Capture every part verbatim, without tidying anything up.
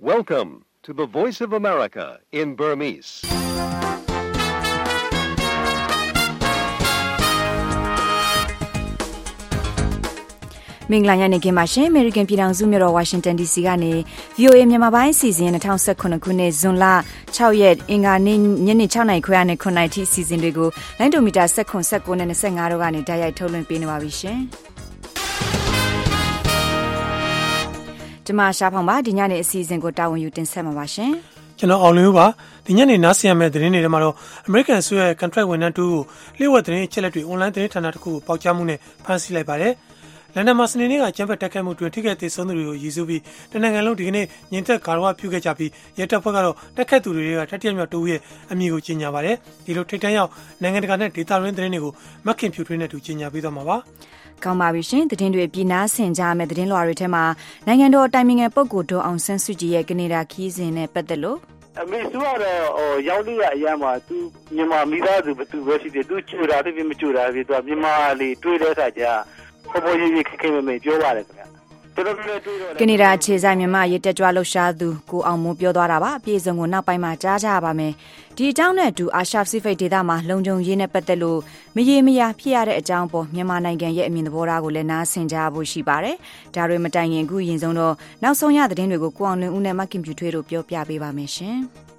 Welcome to the Voice of America in Burmese. ။မင်္ဂလာညနေခင်းပါရှင်။ American ပြည်ထောင်စုမြို့တော် Washington ဒီ စီ ကနေ ဗွီအိုအေ မြန်မာပိုင်းအစီအစဉ်၂၀၁၇ခုနှစ်ဇွန်လ၆ရက်အင်္ဂါနေ့ညနေ၆နာရီခွဲနဲ့၇နာရီထိအစီအစဉ်တွေကိုလိုင်းဒိုမီတာ၁၇ ၁၉နဲ့၂၅တို့ကနေတိုက်ရိုက်ထုတ်လွှင့်ပေးနေပါပြီရှင်။ဒီမှာရှားဖောင်ပါဒီညနေအစီအစဉ်ကိုတာဝန်ယူတင်ဆက်မှာပါရှင်။ကျွန်တော်အောင်လင်းဦးပါဒီညနေနားဆင်ရမယ့်သတင်းတွေထဲမှာတော့ American အစိုးရရဲ့ contract ဝန်ထမ်းတူကိုလျှို့ဝှက်သတင်းအချက်အလက်တွေ online သတင်းဌာနတစ်ခုကိုပေါက်ကြားမှုနဲ့ဖမ်းဆီးလိုက်ပါတယ်။လန်ဒန်မှာစနေနေ့ကကျန်းဖက်တက်ခတ်မှုတွင်ထိခိုက်ဒေဆုံးသူတွေကိုရည်စူးပြီးတနင်္ဂနွေလုံးဒီကနေ့ညင်သက်ဂါရဝပြုခဲ့ကြပြီးရဲတပ်ဖွဲ့ကတော့တက်ခတ်သူတွေကတတိယမြောက်တူရဲ့အမည်ကိုကြေညာပါတယ်။ဒီလိုထိတ်တန့်ရောက်နိုင်ငံတကာနဲ့ဒေသတွင်းသတင်းတွေကိုမက်ခင်ဖြူထွေးနဲ့တူကြေညာပေးသွားမှာပါ။ကောင်းပါပြီရှင်သတင်းတွေပြည်နာဆင်ကြမယ့်သတင်းလွှာတွေထဲမှာနိုင်ငံတော်တိုင်ပင်ခံပုဂ္ဂိုလ်ဒေါ်အောင်ဆန်းစုကြည်ရဲ့ကနေဒါခီးစဉ်နဲ့ပတ်သက်လို့အမေစုကတော့ဟိုရောက်နေရအရမ်းမှာသူမြန်မာမိသားစုဘသူပဲရှိတယ်သူချူတာတည်းမချူတာပြီးသူမြန်မာလေးတွေ့တဲ့အခါကျပေါ်ပေါ်ရေးရေးခက်ခဲမမေပြောပါတယ်ခင်ဗျာကနေဒါခြေဆိုင်မြန်မာရေးတက်ကြွလှုပ်ရှားသူကိုအောင်မိုးပြောသွားတာပါအပြည့်စုံကိုနောက်ပိုင်းမှာကြားကြပါမယ်ဒီအကြောင်းနဲ့အတူအာရှပစိဖိတ်ဒေသမှာလုံခြုံရေးနဲ့ပတ်သက်လို့မရေမရာဖြစ်ရတဲ့အကြောင်းပေါ်မြန်မာနိုင်ငံရဲ့အမြင်သဘောထားကိုလည်းနားဆင်ကြဖို့ရှိပါတယ်ဒါတွေမတိုင်ခင်အခုရင်ဆုံးတော့နောက်ဆုံးရသတင်းတွေကိုကိုအောင်လွင်ဦးနဲ့မကင်ဖြူထွေးတို့ပြောပြပေးပါမယ်ရှင်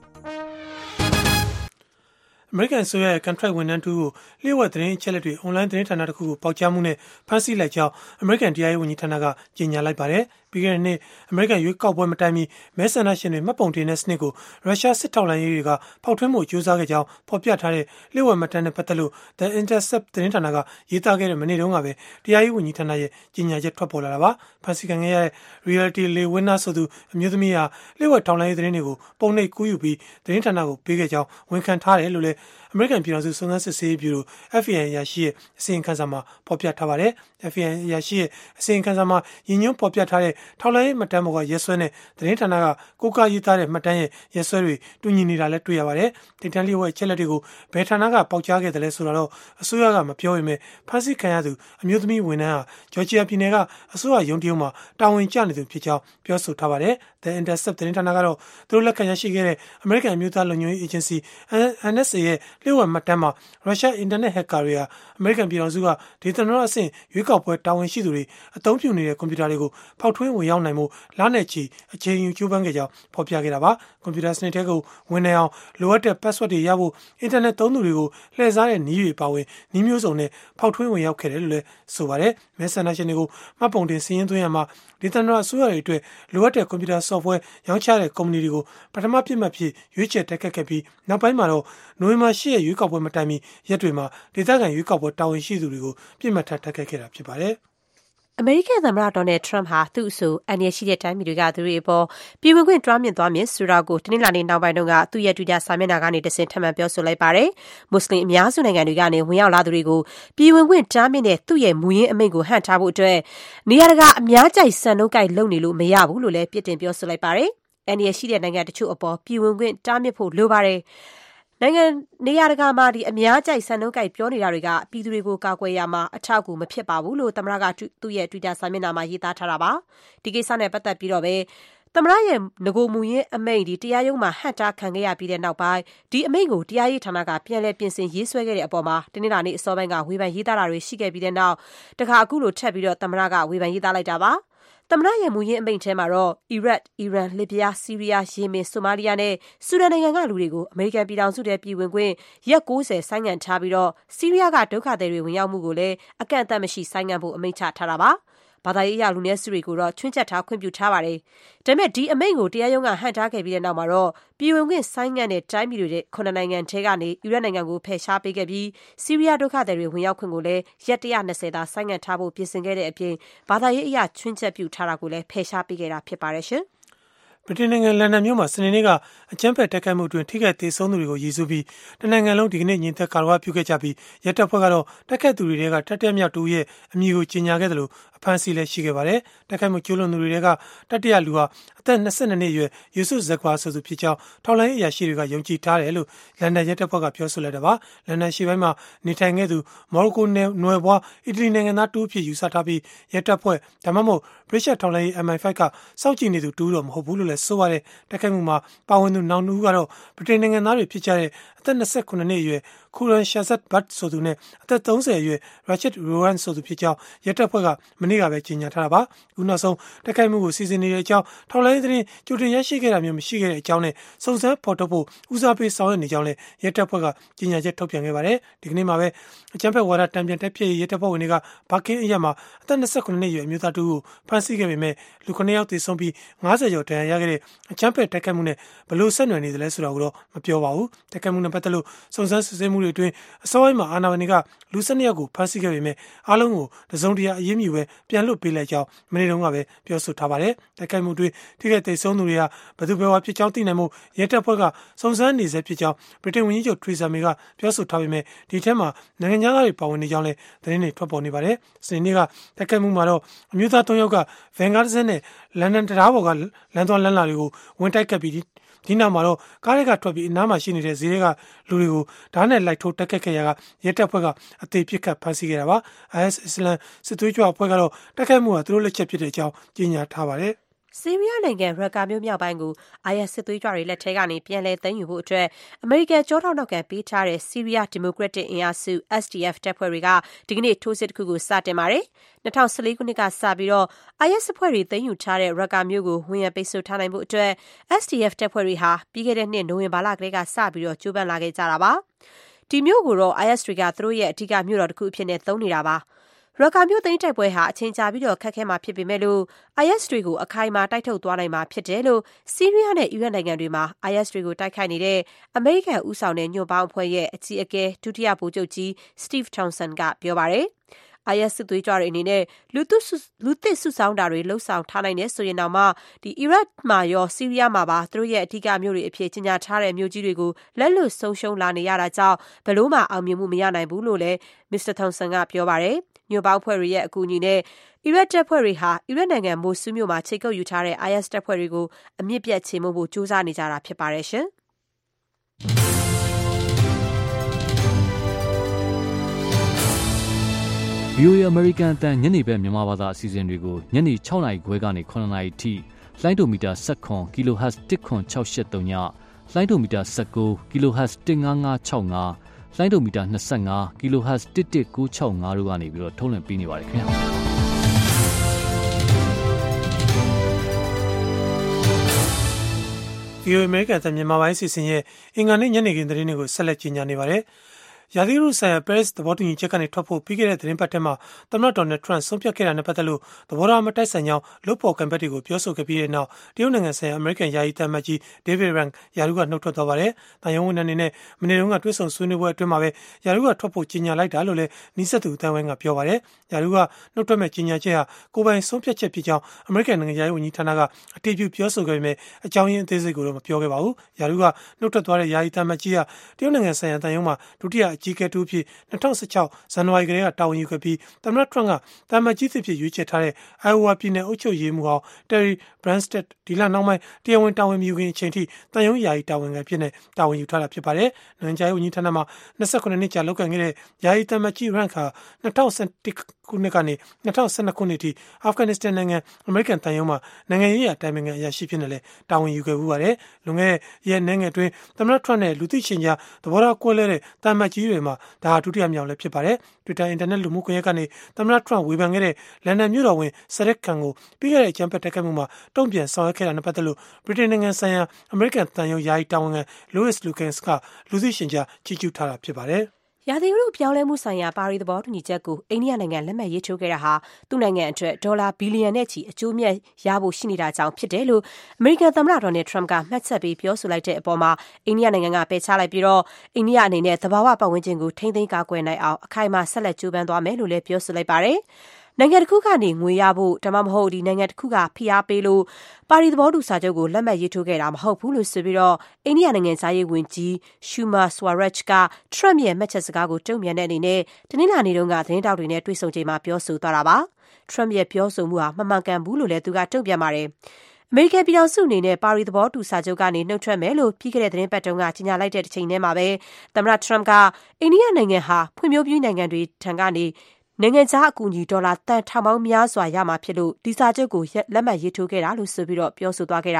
American ဆိုရဲ့ contract ဝန်ထမ်းတူကိုလျှို့ဝှက်သတင်းအချက်အလက်တွေ online သတင်းဌာနတစ်ခုကိုပေါက်ကြားမှုနဲ့ဖမ်းဆီးလိုက်ကြောင်း American တရားရေးဝန်ကြီးဌာနကကြေညာလိုက်ပါတယ်။ပြီးခဲ့တဲ့နှစ် American ရွေးကောက်ပွဲမတိုင်မီမဲဆန္ဒရှင်တွေမှတ်ပုံတင်တဲ့စနစ်ကိုရုရှားစစ်ထောက်လှမ်းရေးတွေကဖောက်ထွင်းမှုကြိုးစားခဲ့ကြောင်းဖော်ပြထားတဲ့လျှို့ဝှက်မှတ်တမ်းနဲ့ပတ်သက်လို့ The Intercept သတင်းဌာနကရေးသားခဲ့တဲ့မနေ့တုန်းကပဲတရားရေးဝန်ကြီးဌာနရဲ့ကြေညာချက်ထွက်ပေါ်လာတာပါ။ဖမ်းဆီးခံခဲ့ရတဲ့ Reality Lewinner ဆိုသူအမျိုးသမီးဟာလျှို့ဝှက်ထောက်လှမ်းရေးသတင်းတွေကိုပုံနှိပ်ကူးယူပြီးသတင်းဌာနကိုပေးခဲ့ကြောင်းဝန်ခံထားတယ်လို့လည်းAmerican ပြည်ထောင်စုစုံစမ်းစစ်ဆေးရေးဗျူရို F B I အရာရှိရဲ့အစီရင်ခံစာမှာဖော်ပြထားပါတယ်။ F B I အရာရှိရဲ့အစီရင်ခံစာမှာရည်ညွှန်းဖော်ပြထားတဲ့ထောက်လှမ်းရေးမှတ်တမ်းပေါ်ကရက်စွဲနဲ့သတင်းဌာနကကိုးကားရေးသားတဲ့မှတ်တမ်းရဲ့ရက်စွဲတွေတူညီနေတာလည်းတွေ့ရပါတယ်။တိတ်တန်းလျှို့ဝှက်ချက်လက်တွေကိုဘယ်ဌာနကပေါက်ကြားခဲ့တယ်လဲဆိုတော့အစိုးရကမပြောပေမဲ့ဖမ်းဆီးခံရသူအမျိုးသမီးဝန်ထမ်းဟာဂျော်ဂျီယာပြည်နယ်ကအစိုးရရုံးတရုံမှာတာဝန်ကျနေသူဖြစ်ကြောင်းပြောဆိုထားပါတယ်။ The Intercept သတင်းဌာနကတော့သူတို့လက်ခံရရှိခဲ့တဲ့ American အမျိုးသားလုံခြုံရေး Agency N S A ရဲ့လျှို့ဝှက်မှတ်တမ်းမှာရုရှားအင်တာနက်ဟက်ကာတွေဟာ American ပြည်ထောင်စုကဒေသနာအဆင့်ရွေးကောက်ပွဲတာဝန်ရှိသူတွေအသုံးပြုနေတဲ့ကွန်ပျူတာတွေကိုဖောက်ထွင်းဝင်ရောက်နိုင်မှုလနဲ့ချီအချိန်ယူကြိုးပမ်းခဲ့ကြောင်းဖော်ပြခဲ့တာပါကွန်ပျူတာစနစ်တွေကိုဝင်နိုင်အောင်လိုအပ်တဲ့ password တွေရဖို့အင်တာနက်သုံးသူတွေကိုလှည့်စားတဲ့နည်းတွေပါဝင်နည်းမျိုးစုံနဲ့ဖောက်ထွင်းဝင်ရောက်ခဲ့တယ်လို့လည်းဆိုပါတယ်မဲဆန္ဒရှင်တွေကိုမှတ်ပုံတင်စီးရင်သွင်းရမှာဒေသနာအစိုးရတွေအတွက်လိုအပ်တဲ့ကွန်ပျူတာ software ရောင်းချတဲ့ကုမ္ပဏီတွေကိုပထမပြစ်မှတ်ဖြစ်ရွေးချယ်တက်ခတ်ခဲ့ပြီးနောက်ပိုင်းမှာတော့နိုဝင်ဘာ၈ရက်ရွေးကောက်ပွဲမတိုင်မီရက်တွေမှာဒေသခံရွေးကောက်ပွဲတာဝန်ရှိသူတွေကိုပြစ်မှတ်ထားတက်ခတ်ခဲ့တာဖြစ်ပါတယ်အမေရိကန်သမ္မတဒေါ်နယ်ထရမ့်ဟာသူ့အဆိုအန္တရာယ်ရှိတဲ့တိုင်းပြည်တွေကသူတွေအပေါ်ပြည်ဝင်ခွင့်တွားမြင့်သွားမြင့်ဆိုတာကိုတနင်္လာနေ့နောက်ပိုင်းတုန်းကသူ့ရဲ့ Twitter စာမျက်နှာကနေတဆင့်ထပ်မံပြောဆိုလိုက်ပါတယ်။မွတ်စလင်အများစုနိုင်ငံတွေကနေဝင်ရောက်လာသူတွေကိုပြည်ဝင်ခွင့်တားမြင့်တဲ့သူ့ရဲ့မူရင်းအမိန့်ကိုဟန့်ထားဖို့အတွက်နေရာတကာအများကြိုက်စံနှုန်းကိုက်လုပ်နေလို့မရဘူးလို့လည်းပြစ်တင်ပြောဆိုလိုက်ပါတယ်။အန္တရာယ်ရှိတဲ့နိုင်ငံတချို့အပေါ်ပြည်ဝင်ခွင့်တားမြစ်ဖို့လိုပါတယ်။နိုင်ငံနေရာတကာမှာဒီအများကြိုက်စံနှုန်းကိုက်ပြောနေတာတွေကပြည်သူတွေကိုကာကွယ်ရမှာအထောက်အကူမဖြစ်ပါဘူးလို့သမ္မတကသူ့ရဲ့ Twitter စာမျက်နှာမှာရေးသားထားတာပါဒီကိစ္စနဲ့ပတ်သက်ပြီးတော့ပဲသမ္မတရဲ့ငကိုမူရင်းအမိန့်ဒီတရားရုံးမှာဟန့်တားခံခဲ့ရပြီးတဲ့နောက်ပိုင်းဒီအမိန့်ကိုတရားရေးဌာနကပြန်လည်ပြင်ဆင်ရေးဆွဲခဲ့တဲ့အပေါ်မှာတနင်္လာနေ့အစောပိုင်းကဝေဖန်ရေးသားတာတွေရှိခဲ့ပြီးတဲ့နောက်တခါအခုလိုထပ်ပြီးတော့သမ္မတကဝေဖန်ရေးသားလိုက်တာပါသမ္မတရဲ့မူရင်းအမိန့်ထဲမှာတော့အီရတ်၊အီရန်၊လစ်ဗျား၊ဆီးရီးယား၊ယီမင်၊ဆိုမာလီယာနဲ့ဆူဒန်နိုင်ငံကလူတွေကိုအမေရိကန်ပြည်ထောင်စုထဲပြည်ဝင်ခွင့်ရက်၉၀ဆိုင်းငံ့ထားပြီးတော့ဆီးရီးယားကဒုက္ခသည်တွေဝင်ရောက်မှုကိုလည်းအကန့်အသတ်မရှိဆိုင်းငံ့ဖို့အမိန့်ချထားတာပါဘာသာရေးအရလူနည်းစုတွေကိုတော့ချွင်းချက်ထားခွင့်ပြုထားပါတယ်။ဒါပေမဲ့ဒီအမိန့်ကိုတရားရုံးကဟန့်တားခဲ့ပြီးတဲ့နောက်မှာတော့ပြည်ဝင်ခွင့်ဆိုင်းငံ့တဲ့တိုင်းပြည်တွေခုနှစ်နိုင်ငံထဲကနေအီရတ်နိုင်ငံကိုဖယ်ရှားပေးခဲ့ပြီးဆီးရီးယားဒုက္ခသည်တွေဝင်ရောက်ခွင့်ကိုလည်းရက်၁၂၀သာဆိုင်းငံ့ထားဖို့ပြင်ဆင်ခဲ့တဲ့အပြင်ဘာသာရေးအရချွင်းချက်ပြုထားတာကိုလည်းဖယ်ရှားပေးခဲ့တာဖြစ်ပါတယ်ရှင်။ဗြိတိန်နိုင်ငံလန်ဒန်မြို့မှာစနေနေ့ကအကြမ်းဖက်တိုက်ခိုက်မှုအတွင်းထိခိုက်ဒေဆုံးသူတွေကိုရည်စူးပြီးတနိုင်ငံလုံးဒီကနေ့ညင်သက်ကာရဝပြုခဲ့ကြပြီးရဲတပ်ဖွဲ့ကတော့တိုက်ခိုက်သူတွေကတတိယမြောက်တူရဲ့အမည်ကိုကြေညာခဲ့တယ်လို့အဖမ်းဆီးလည်းရှိခဲ့ပါတယ်။တိုက်ခိုက်မှုကျူးလွန်သူတွေကတတိယလူဟာအသက်၂၂နှစ်အရွယ်ယူဆုဇက်ကွာဆိုသူဖြစ်ကြောင်းထောက်လှမ်းရေးအရာရှိတွေကယုံကြည်ထားတယ်လို့လန်ဒန်ရဲတပ်ဖွဲ့ကပြောဆိုလိုက်တာပါ။လန်ဒန်ရှေ့ပိုင်းမှာနေထိုင်ခဲ့သူမော်ရိုကိုနယ်နွယ်ဘွားအီတလီနိုင်ငံသားတူဖြစ်ယူဆထားပြီးရဲတပ်ဖွဲ့ဒါမှမဟုတ်ဗြိတိန်ထောက်လှမ်းရေး M I ၅ ကစောင့်ကြည့်နေသူတူတော့မဟုတ်ဘူးလို့လည်းဆိုပါတယ်တိုက်ခိုက်မှုမှာပါဝင်သူနောက်နှစ်ဦးကတော့ဗြိတိန်နိုင်ငံသားတွေဖြစ်ကြတဲ့အသက်၂၉နှစ်အရွယ်ခူရန်ရှာဇတ်ဘတ်ဆိုသူနဲ့အသက်၃၀အရွယ်ရာချစ်ရိုဟန်ဆိုသူဖြစ်ကြောင်းရဲတပ်ဖွဲ့ကမနေ့ကပဲကြေညာထားတာပါခုနောက်ဆုံးတိုက်ခိုက်မှုကိုစီစဉ်နေတဲ့အကြောင်းထောက်လိုင်းသတင်းကြိုတင်ရရှိခဲ့တာမျိုးမရှိခဲ့တဲ့အကြောင်းနဲ့စုံစမ်းဖော်ထုတ်ဖို့ဦးစားပေးဆောင်ရွက်နေကြောင်းလည်းရဲတပ်ဖွဲ့ကကြေညာချက်ထုတ်ပြန်ခဲ့ပါတယ်ဒီကနေ့မှာပဲအကြမ်းဖက်ဝါဒတံပြန်တက်ဖြစ်ရဲတပ်ဖွဲ့ဝင်တွေကဘာကင်းအရက်မှာအသက်၂၉နှစ်အရွယ်အမျိုးသားတူကိုဖမ်းဆီးခဲ့ပေမဲ့လူခုနှစ်ယောက်သေဆုံးပြီး၅၀ကျော်ဒဏ်ရာရခဲ့တဲ့အကြမ်းဖက်တိုက်ခိုက်မှုနဲ့ဘယ်လိုဆက်နွယ်နေသလဲဆိုတာကိုတော့မပြောပါဘူးတိုက်ခိုက်မှုနဲ့ပတ်သက်လို့စုံစမ်းစစ်ဆေးမှုတွေအတွင်းအစောပိုင်းမှာအာဏာပိုင်တွေကလူ၁၂ယောက်ကိုဖမ်းဆီးခဲ့ပေမဲ့အားလုံးကိုတစုံတရာအရေးမြူပဲပြန်လွှတ်ပေးလိုက်ကြောင်းမနေ့တုန်းကပဲပြောဆိုထားပါတယ်တိုက်ခိုက်မှုအတွင်းထိခိုက်သေဆုံးသူတွေကဘယ်သူဘယ်ဝါဖြစ်ကြောင်းသိနိုင်မှုရဲတပ်ဖွဲ့ကစုံစမ်းနေဆဲဖြစ်ကြောင်းဗြိတိန်ဝန်ကြီးချုပ်ထရီဆာမေကပြောဆိုထားပေမဲ့ဒီထဲမှာနိုင်ငံသားတွေပါဝင်နေကြောင်းလည်းသတင်းတွေထွက်ပေါ်နေပါတယ်စနေနေ့ကတိုက်ခိုက်မှုမှာတော့အမျိုးသား၃ယောက်ကဗန်ဂါဒဇက်နဲ့လန်ဒန်တရားပေါ်ကလမ်းသွားလမ်းလာတွေကိုဝင်တိုက်ကပ်ပြီးဒီနောက်မှာတော့ကားတွေကထွက်ပြီးအနားမှာရှိနေတဲ့ဈေးတွေကလူတွေကိုဓာတ်နဲ့လိုက်ထိုးတက်ခတ်ခဲ့ရကရဲတပ်ဖွဲ့ကအသေးပစ်ခတ်ဖမ်းဆီးခဲ့တာပါ အိုင်အက်စ် အစ္စလမ်စစ်သွေးကြွအဖွဲ့ကတော့တိုက်ခိုက်မှုကသူတို့လက်ချက်ဖြစ်တဲ့အကြောင်းကြေညာထားပါတယ်ဆီးရီးယားနိုင်ငံရကာမြို့မြောက်ပိုင်းကို အိုင်အက်စ် စစ်သွေးကြွတွေလက်ထဲကနေပြန်လည်သိမ်းယူဖို့အတွက်အမေရိကန်ကြောထောက်နောက်ခံပေးထားတဲ့ဆီးရီးယားဒီမိုကရက်တစ်အင်အားစု အက်စ် ဒီ အက်ဖ် တပ်ဖွဲ့တွေကဒီကနေ့ထိုးစစ်တစ်ခုကိုစတင်ပါတယ်။၂၀၁၄ခုနှစ်ကစပြီးတော့ အိုင်အက်စ် အဖွဲ့တွေသိမ်းယူထားတဲ့ရကာမြို့ကိုဝင်ရောက်ပိတ်ဆို့ထားနိုင်ဖို့အတွက် အက်စ် ဒီ အက်ဖ် တပ်ဖွဲ့တွေဟာပြီးခဲ့တဲ့နှစ်နိုဝင်ဘာလကတည်းကစပြီးတော့ကြိုးပမ်းလာခဲ့ကြတာပါ။ဒီမြို့ကိုတော့ အိုင်အက်စ် တွေကသူတို့ရဲ့အဓိကမြို့တော်တစ်ခုအဖြစ်နဲ့သုံးနေတာပါ။ရကာမြို့သိမ်းတိုက်ပွဲဟာအချိန်ကြာပြီးတော့ခက်ခဲမှာဖြစ်ပေမဲ့လို့ အိုင်အက်စ် တွေကိုအခိုင်အမာတိုက်ထုတ်သွားနိုင်မှာဖြစ်တယ်လို့ဆီးရီးယားနဲ့အီရတ်နိုင်ငံတွေမှာ အိုင်အက်စ် တွေကိုတိုက်ခိုက်နေတဲ့အမေရိကန်ဦးဆောင်တဲ့ညွန့်ပေါင်းအဖွဲ့ရဲ့အကြီးအကဲဒုတိယဗိုလ်ချုပ်ကြီး Steve Townsend ကပြောပါတယ်။ အိုင်အက်စ် စစ်သွေးကြွတွေအနေနဲ့လူသစ်လူသစ်စုဆောင်းတာတွေလှုပ်ဆောင်ထားနိုင်တယ်ဆိုရင်တော့မှဒီအီရတ်မှာရောဆီးရီးယားမှာပါသူတို့ရဲ့အဓိကမြို့တွေအဖြစ်ကြီးညာထားတဲ့မြို့ကြီးတွေကိုလက်လွတ်ဆုံးရှုံးလာနေရတာကြောင့်ဘလို့မှအောင်မြင်မှုမရနိုင်ဘူးလို့လည်း မစ္စတာ Townsend ကပြောပါတယ်။ညွန့်ပေါင်းအဖွဲ့တွေရဲ့အကူအညီနဲ့အီရတ်တပ်ဖွဲ့တွေဟာအီရတ်နိုင်ငံမိုဆူးမြို့မှာချိန်ကုပ်ယူထားတဲ့ အိုင်အက်စ် တပ်ဖွဲ့တွေကိုအမြင့်ပြတ်ချေမှုန်းဖို့ကြိုးစားနေကြတာဖြစ်ပါတယ်ရှင်။ဗွီအိုအေ American အသံညနေဘက်မြန်မာဘာသာအစီအစဉ်တွေကိုညနေ၆နာရီခွဲကနေ၇နာရီထိလိုင်းဒိုမီတာ၁၇ kHz တစ်ခွန်၆၈၃ညလိုင်းဒိုမီတာ၁၉ kHz တစ်၅၅၆၅လိုင်းဒိုမီတာ၂၅ kHz တစ်တစ်၉၆၅တို့ကနေပြီးတော့ထုတ်လွှင့်ပေးနေပါတယ်ခင်ဗျာဗွီအိုအေ American အသံမြန်မာပိုင်းအစီအစဉ်ရဲ့အင်္ဂါနေ့ညနေခင်းသတင်းတွေကိုဆက်လက်ကြီးညာနေပါတယ်ရာသီဥတုဆိုင်ရာ Paris သဘောတူညီချက်ကနေထွက်ဖို့ပြီးခဲ့တဲ့သတင်းပတ်ထဲမှာသမ္မတဒေါ်နယ်ထရန့်ဆုံးဖြတ်ခဲ့တာနဲ့ပတ်သက်လို့သဘောထားမတိုက်ဆိုင်ကြောင်းလုပ်ဖော်ကံဘက်တွေကိုပြောဆိုခဲ့ပြီးတဲ့နောက်တရုတ်နိုင်ငံဆိုင်ရာအမေရိကန်ယာယီသံအမတ်ကြီး David Rank ယာရုကနှုတ်ထွက်သွားပါတယ်။တန်ယုံဝန်ထမ်းတွေနဲ့မနေ့တုန်းကတွေ့ဆုံဆွေးနွေးပွဲအတွင်းမှာပဲယာရုကထွက်ဖို့ကြီးညာလိုက်တာလို့လည်းနီးစပ်သူအတန်းဝိုင်းကပြောပါတယ်။ယာရုကနှုတ်ထွက်မဲ့ကြီးညာချက်ဟာကိုယ်ပိုင်ဆုံးဖြတ်ချက်ဖြစ်ကြောင်းအမေရိကန်နိုင်ငံယာယီဝန်ကြီးဌာနကအတည်ပြုပြောဆိုခဲ့ပေမဲ့အကြောင်းရင်းအသေးစိတ်ကိုတော့မပြောခဲ့ပါဘူး။ယာရုကနှုတ်ထွက်သွားတဲ့ယာယီသံအမတ်ကြီးဟာတရုတ်နိုင်ငံဆိုင်ရာတန်ယုံမှာဒုတိယအကြီးအကဲတူဖြစ်၂၀၁၆ဇန်နဝါရီကတည်းကတာဝန်ယူခဲ့ပြီးသမ္မတထရန့်ကတာမန်ကြီးသစ်ဖြစ်ရွေးချယ်ထားတဲ့ Iowa ပြည်နယ်အုပ်ချုပ်ရေးမှူးဟောင်း Terry Branstad ဒီလနောက်ပိုင်းတရားဝင်တာဝန်မယူခင်အချိန်ထိတန်ယုံယာယီတာဝန်ခံဖြစ်နေတာဝန်ယူထားတာဖြစ်ပါတယ်။နိုင်ငံခြားရေးဝန်ကြီးဌာနမှာ၂၉နှစ်ကြာလုပ်ကိုင်ခဲ့တဲ့ယာယီတမန်ကြီး Rank ဟာ၂၀၁၁ခုနှစ်ကနေ၂၀၁၂ခုနှစ်ထိအာဖဂန်နစ္စတန်နိုင်ငံအမေရိကန်တန်ယုံမှာနိုင်ငံရေးအတိုင်းအမြင်အရာရှိဖြစ်နေလဲတာဝန်ယူခဲ့မှုပါတယ်။လွန်ခဲ့တဲ့ရက်နိုင်ငံအတွင်းသမ္မတထရန့်နဲ့လူသိရှင်ကြားသဘောထားကွဲလွဲတဲ့တမန်ကြီးတွေမှာဒါဟာဒုတိယမြောက်လည်းဖြစ်ပါတယ်။ Twitter အင်တာနက်လူမှုကွန်ရက်ကနေသမ္မတထရန့်ဝေဖန်ခဲ့တဲ့လန်ဒန်မြို့တော်ဝင်ဆရက်ခန်ကိုပြီးခဲ့တဲ့အကြမ်းဖက်တိုက်ခိုက်မှုမှာတုံ့ပြန်ဆောင်ရွက်ခဲ့တာနဲ့ပတ်သက်လို့ဗြိတိန်နိုင်ငံဆိုင်ရာအမေရိကန်တန်ယုံယာယီတာဝန်ခံ Louis Lucas ကလူသိရှင်ကြားချီးကျူးထားတာဖြစ်ပါတယ်။ရာသီဥတုပြောင်းလဲမှုဆိုင်ရာပါရီသဘောတူညီချက်ကိုအိန္ဒိယနိုင်ငံလက်မှတ်ရေးထိုးခဲ့တာဟာသူ့နိုင်ငံအတွက်ဒေါ်လာဘီလီယံနဲ့ချီအကျိုးမြတ်ရဖို့ရှိနေတာကြောင့်ဖြစ်တယ်လို့အမေရိကန်သမ္မတဒေါ်နယ်ထရန့်ကမှတ်ချက်ပေးပြောဆိုလိုက်တဲ့အပေါ်မှာအိန္ဒိယနိုင်ငံကပယ်ချလိုက်ပြီးတော့အိန္ဒိယအနေနဲ့သဘာဝပတ်ဝန်းကျင်ကိုထိန်းသိမ်းကာကွယ်နိုင်အောင်အခိုင်အမာဆက်လက်ကြိုးပမ်းသွားမယ်လို့လည်းပြောဆိုလိုက်ပါတယ်။နိုင်ငံတစ်ခုကနေငွေရဖို့ဒါမှမဟုတ်ဒီနိုင်ငံတစ်ခုကဖိအားပေးလို့ပါရီသဘောတူစာချုပ်ကိုလက်မှတ်ရေးထိုးခဲ့တာမဟုတ်ဘူးလို့ဆိုပြီးတော့အိန္ဒိယနိုင်ငံသားရေးဝန်ကြီးရှူမာစဝရက်ချ်ကထရန့်ရဲ့မှတ်ချက်စကားကိုတုံ့ပြန်တဲ့အနေနဲ့တနင်္လာနေ့တုန်းကသတင်းတောက်တွေနဲ့တွေ့ဆုံချိန်မှာပြောဆိုသွားတာပါထရန့်ရဲ့ပြောဆိုမှုဟာမမှန်ကန်ဘူးလို့လည်းသူကတုံ့ပြန်ပါတယ်အမေရိကန်ပြည်ထောင်စုအနေနဲ့ပါရီသဘောတူစာချုပ်ကနေနှုတ်ထွက်မယ်လို့ပြီးခဲ့တဲ့သတင်းပတ်တုန်းကကြေညာလိုက်တဲ့ချိန်ထဲမှာပဲသမ္မတထရန့်ကအိန္ဒိယနိုင်ငံဟာဖွံ့ဖြိုးပြီးနိုင်ငံတွေထံကနေနိုင်ငံခြားအကူအညီဒေါ်လာတန်ထောင်ပေါင်းများစွာရမှာဖြစ်လို့ဒီစာချုပ်ကိုလက်မှတ်ရေးထိုးခဲ့တာလို့ဆိုပြီးတော့ပြောဆိုသွားခဲ့တာပါ။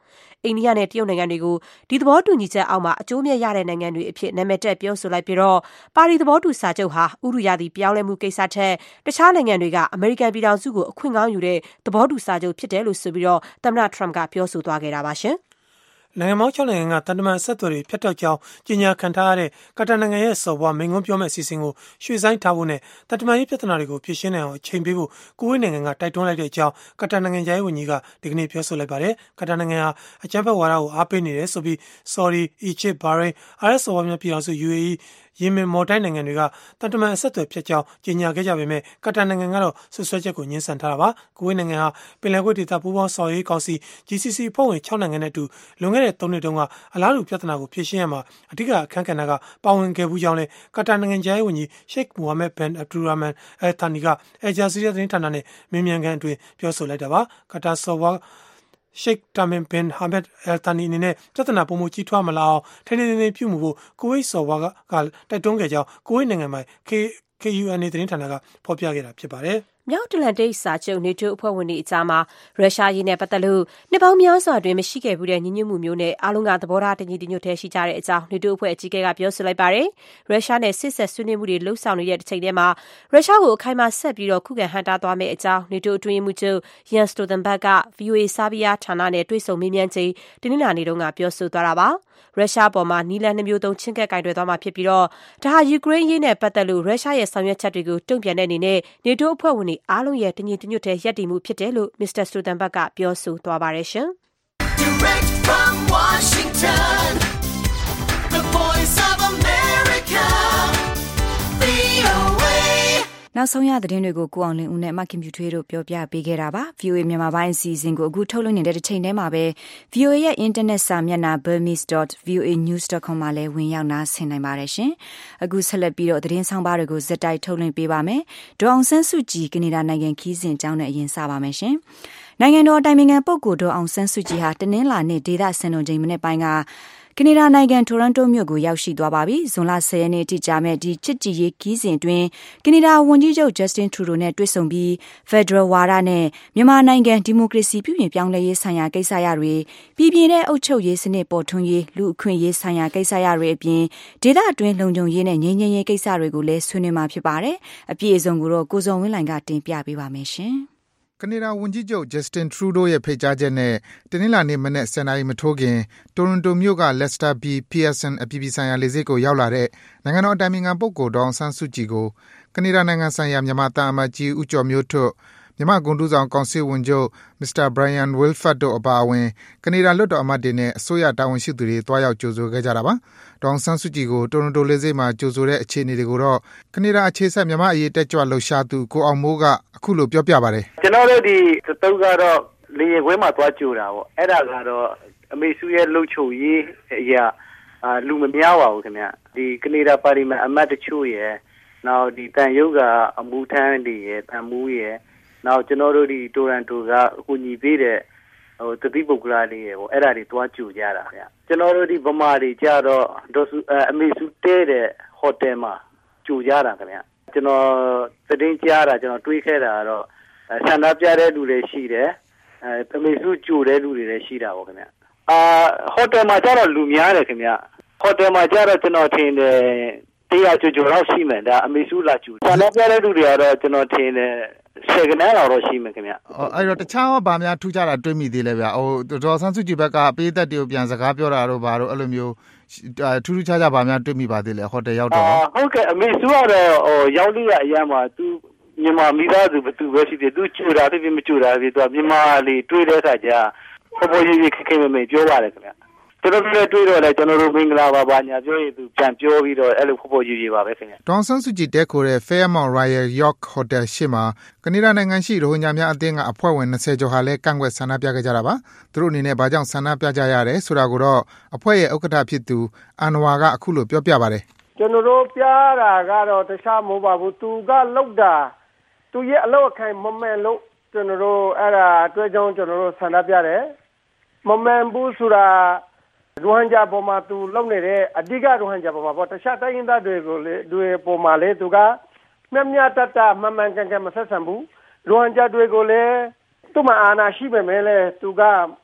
အိန္ဒိယနဲ့တရုတ်နိုင်ငံတွေကိုဒီသဘောတူညီချက်အောက်မှာအကျိုးမြတ်ရတဲ့နိုင်ငံတွေအဖြစ်နာမည်တက်ပြောဆိုလိုက်ပြီးတော့ပါရီသဘောတူစာချုပ်ဟာဥရုရာသီပြောင်းလဲမှုကိစ္စထက်တခြားနိုင်ငံတွေကအမေရိကန်ပြည်ထောင်စုကိုအခွင့်ကောင်းယူတဲ့သဘောတူစာချုပ်ဖြစ်တယ်လို့ဆိုပြီးတော့သမ္မတ Trump ကပြောဆိုသွားခဲ့တာပါရှင်နိုင်ငံပေါင်း၆နိုင်ငံကတန်တမန်ဆက်သွယ်တွေဖျက်တောက်ကြောင်းကြီးညာခံထားရတဲ့ကာတာနိုင်ငံရဲ့စော်ဘွားမိန်ကွန်းပြောမဲ့အစီအစဉ်ကိုရွှေ့ဆိုင်းထားဖို့နဲ့တန်တမန်ရေးပြဿနာတွေကိုဖြေရှင်းနိုင်အောင်အချိန်ပေးဖို့ကိုဝေးနိုင်ငံကတိုက်တွန်းလိုက်တဲ့အကြောင်းကာတာနိုင်ငံရဲ့ဝန်ကြီးကဒီကနေ့ပြောဆိုလိုက်ပါတယ်။ကာတာနိုင်ငံဟာအကြမ်းဖက်ဝါဒကိုအားပေးနေတယ်ဆိုပြီး Saudi, Egypt, Bahrain, အာရပ်စော်ဘွားများပြည်ထောင်စု U A Eယီမင်မော်တိုင်းနိုင်ငံတွေကတန်တမန်အဆက်အသွယ်ဖြတ်ကြောင်းကြီးညာခဲ့ကြပေမဲ့ကာတာနိုင်ငံကတော့ဆွဆွဲချက်ကိုညှင်းဆန်ထားတာပါ။ကိုဝေးနိုင်ငံဟာပင်လယ်ကွေ့ဒေသပူးပေါင်းဆောင်ရွက်ရေးကောင်စီ G C C အဖွဲ့ဝင်၆နိုင်ငံနဲ့အတူလွန်ခဲ့တဲ့သုံးနှစ်တုန်းကအလားတူပြဿနာကိုဖြေရှင်းရမှာအဓိကအခမ်းကဏ္ဍကပါဝင်ခဲ့ဘူးကြောင်းလဲကာတာနိုင်ငံရဲ့ဝန်ကြီး Sheikh Mohammed bin Abdulrahman Al Thani က Al Jazeera သတင်းဌာနနဲ့မေးမြန်းခန်းအတွင်းပြောဆိုလိုက်တာပါ။ကာတာဆော်ဘွားSheikh Tamim bin Hamad Al Thani အနေနဲ့ပြဿနာပုံမှုကြီးထွားမလာအောင်ထိန်းထိန်းသိမ်းသိမ်းပြုမှုဖို့ကိုဝေးစော်ဘွားကတိုက်တွန်းခဲ့ကြောင်းကိုဝေးနိုင်ငံမှာ K U N A သတင်းဌာနကဖော်ပြခဲ့တာဖြစ်ပါတယ်။မြောက်အတ္တလန်တိတ်စာချုပ် NATO အဖွဲ့ဝင်တွေအကြားမှာရုရှားရေးနဲ့ပတ်သက်လို့နှစ်ပေါင်းများစွာအတွင်းမရှိခဲ့ဘူးတဲ့ညီညွတ်မှုမျိုးနဲ့အားလုံးကသဘောထားတညီတညွတ်တည်းရှိကြတဲ့အကြောင်း NATO အဖွဲ့အကြီးအကဲကပြောဆိုလိုက်ပါတယ်။ရုရှားနဲ့စစ်ဆက်ဆွေးနွေးမှုတွေလှုပ်ဆောင်နေတဲ့တစ်ချိန်တည်းမှာရုရှားကိုအခိုင်အမာဆက်ပြီးတော့ခုခံဟန့်တားသွားမယ့်အကြောင်း NATO အတွင်းရေးမှူးချုပ် Jens Stoltenberg က V O A ဆာဘီယာဌာနနဲ့တွေ့ဆုံမေးမြန်းချိန်တနင်္လာနေ့တုန်းကပြောဆိုသွားတာပါ။ရုရှားပေါ်မှာနီလန်နှမျိုးသုံးချင်းကပ်ကင်တွယ်သွားမှာဖြစ်ပြီးတော့ဒါဟာယူကရိန်းရေးနဲ့ပတ်သက်လို့ရုရှားရဲ့ဆောင်ရွက်ချက်တွေကိုတုံ့ပြန်တဲ့အနေနဲ့ NATO အဖွဲ့ဝင်တွေအားလုံးရဲ့တညီတညွတ်တဲ့ရပ်တည်မှုဖြစ်တယ်လို့ မစ္စတာ Stoltenberg ကပြောဆိုသွားပါတယ်ရှင်။ Direct from Washington, the voice of America, V O A နောက်ဆုံးရသတင်းတွေကိုကိုအောင်လင်းဦးနဲ့မခင်ပြူထွေးတို့ပြောပြပေးခဲ့တာပါ V O A မြန်မာပိုင်းအစီအစဉ်ကိုအခုထုတ်လွှင့်နေတဲ့တစ်ချိန်တည်းမှာပဲ V O A ရဲ့ internet စာမျက်နှာ burmese dot v o a news dot com မှာလည်းဝင်ရောက်နားဆင်နိုင်ပါတယ်ရှင်အခုဆက်လက်ပြီးတော့သတင်းဆောင်ပါတွေကိုဇက်တိုက်ထုတ်လွှင့်ပေးပါမယ်ဒေါအောင်ဆန်းစုကြည်ကနေဒါနိုင်ငံခီးစဉ်အကြောင်းနဲ့အရင်စပါမယ်ရှင်နိုင်ငံတော်တိုင်ပင်ခံပုဂ္ဂိုလ်ဒေါအောင်ဆန်းစုကြည်ဟာတနင်္လာနေ့ဒေသစံတော်ချိန်မနေ့ပိုင်းကကနေဒါနိုင်ငံတိုရန်တိုမြို့ကိုရောက်ရှိသွားပါပြီ။ဇွန်လဆယ်ရက်နေ့ထိကြာမဲ့ဒီချစ်ကြည်ရေးခီးစဉ်အတွင်းကနေဒါဝန်ကြီးချုပ် Justin Trudeau နဲ့တွေ့ဆုံပြီး Federal ဝါဒနဲ့မြန်မာနိုင်ငံဒီမိုကရေစီပြုပြင်ပြောင်းလဲရေးဆိုင်ရာကိစ္စရပ်တွေပြည်ပြင်းတဲ့အုပ်ချုပ်ရေးစနစ်ပေါ်ထွန်းရေးလူအခွင့်အရေးဆိုင်ရာကိစ္စရပ်တွေအပြင်ဒေသအတွင်းလုံခြုံရေးနဲ့ငြိမ်းချမ်းရေးကိစ္စတွေကိုလည်းဆွေးနွေးမှာဖြစ်ပါတယ်။အပြည့်အစုံကိုတော့ကိုဇော်ဝင်းလှိုင်ကတင်ပြပေးပါမယ်ရှင်။ကနေဒါဝန်ကြီးချုပ် Justin Trudeau ရဲ့ဖိတ်ကြားချက်နဲ့တနင်္လာနေ့မနက်ဆယ်နာရီမထိုးခင်တိုရွန်တိုမြို့က Lester B. Pearson အပြည်ပြည်ဆိုင်ရာလေဆိပ်ကိုရောက်လာတဲ့နိုင်ငံတော်အတိုင်ပင်ခံပုဂ္ဂိုလ်ဒေါအောင်ဆန်းစုကြည်ကိုကနေဒါနိုင်ငံဆိုင်ရာမြန်မာသံအမတ်ကြီးဦးကျော်မျိုးထွဋ်မြန်မာဂုဏ်ထူးဆောင်ကောင်စစ်ဝန်ချုပ် မစ္စတာ Brian Wilford တို့အပါအဝင်ကနေဒါလွှတ်တော်အမတ်တွေနဲ့အစိုးရတာဝန်ရှိသူတွေတွားရောက်ကြိုဆိုခဲ့ကြတာပါ။ဒေါအောင်ဆန်းစုကြည်ကိုတိုရွန်တိုလေဆိပ်မှာကြိုဆိုတဲ့အခြေအနေတွေကိုတော့ကနေဒါအခြေစိုက်မြန်မာအရေးတက်ကြွလှုပ်ရှားသူကိုအောင်မိုးကအခုလိုပြောပြပါတယ်။ကျွန်တော်တို့ဒီတုံးကတော့လေယာဉ်ကွင်းမှာတွားကြိုတာပေါ့။အဲ့ဒါကတော့အမေစုရဲ့လှုပ်ချုပ်ရေးအရာလူမများပါဘူးခင်ဗျ။ဒီကနေဒါပါလီမန်အမတ်တချို့ရဲ့နောက်ဒီတန်ရုပ်ကအမှုထမ်းတွေရဲ့တန်မူးရဲ့နောက်ကျွန်တော်တို့ဒီတိုရန်တိုကအကူညီပေးတဲ့ဟိုတတိပုဂ္ဂလာလေးရေပေါ့အဲ့ဒါတွေတွားကြိုကြတာခင်ဗျကျွန်တော်တို့ဒီဗမာတွေကြတော့ဒေါ်စုအမေစုတဲတဲ့ဟိုတယ်မှာကြိုကြတာခင်ဗျကျွန်တော်သတင်းကြားတာကျွန်တော်တွေးခဲ့တာကတော့ဆန္ဒပြတဲ့လူတွေရှိတယ်အဲအမေစုကြိုတဲ့လူတွေလည်းရှိတာပေါ့ခင်ဗျအာဟိုတယ်မှာကြတော့လူများတယ်ခင်ဗျဟိုတယ်မှာကြတော့ကျွန်တော်ထင်တယ်တရားကြိုကြိုတော့ရှိမယ်ဒါအမေစုလာကြိုဆန္ဒပြတဲ့လူတွေကတော့ကျွန်တော်ထင်တယ်စေကနေလာတော့ရှိမယ်ခင်ဗျ။အော်အဲ့တော့တခြားဘာများထူးခြားတာတွေ့မိသေးလဲဗျ။ဟိုဒေါ်ဆန်းစုကြည်ဘက်ကပေးသက်တွေကိုပြန်စကားပြောတာတော့ဘာလို့အဲ့လိုမျိုးထူးထူးခြားခြားဘာများတွေ့မိပါသေးလဲဟိုတယ်ရောက်တော့ဟုတ်ကဲ့အမေစုကတော့ဟိုရောက်လိရအရင်မှာသူမြန်မာမိသားစုဘသူပဲရှိတယ်သူကြိုတာတပြင်းမကြိုတာပြသူကမြန်မာလေးတွေ့တဲ့အခါကျပေါ်ပေါ်ရေးရေးခက်ခဲမမေပြောပါတယ်ခင်ဗျကျွန်တော်တို့တွေ့တော့လေကျွန်တော်တို့မင်္ဂလာပါပါညာပြောရင်သူပြန်ပြောပြီးတော့အဲ့လိုပေါ်ပေါ်ရေးရေးပါပဲခင်ဗျဒေါအောင်ဆန်းစုကြည်တဲခိုတဲ့ Fairmont Royal York Hotel ရှေ့မှာကနေဒါနိုင်ငံရှိရိုဟင်ဂျာများအသင်းကအဖွဲ့ဝင်၂၀ကျော်ဟာလည်းကန့်ကွက်ဆန္ဒပြခဲ့ကြတာပါသူတို့အနေနဲ့ဘာကြောင့်ဆန္ဒပြကြရတယ်ဆိုတာကိုတော့အဖွဲ့ရဲ့ဥက္ကဋ္ဌဖြစ်သူအန်နဝါကအခုလိုပြောပြပါတယ်ကျွန်တော်တို့ပြတာကတော့တခြားမဟုတ်ပါဘူးသူကလောက်တာသူရဲ့အလောက်အခိုင်မမှန်လို့ကျွန်တော်တို့အဲ့ဒါအတွက်ကြောင့်ကျွန်တော်တို့ဆန္ဒပြတယ်မမှန်ဘူးဆိုတာရိုဟင်ဂျာပေါ်မှာသူလုံနေတဲ့အဓိကရိုဟင်ဂျာပေါ်မှာပေါ့တခြားတိုင်းရင်းသားတွေကိုလေတွေပေါ်မှာလေသူကမျက်မျက်တတမှန်မှန်ကန်ကန်မဆက်ဆံဘူးရိုဟင်ဂျာတွေကိုလည်းသူ့မှာအာဏာရှိပေမဲ့လည်းသူက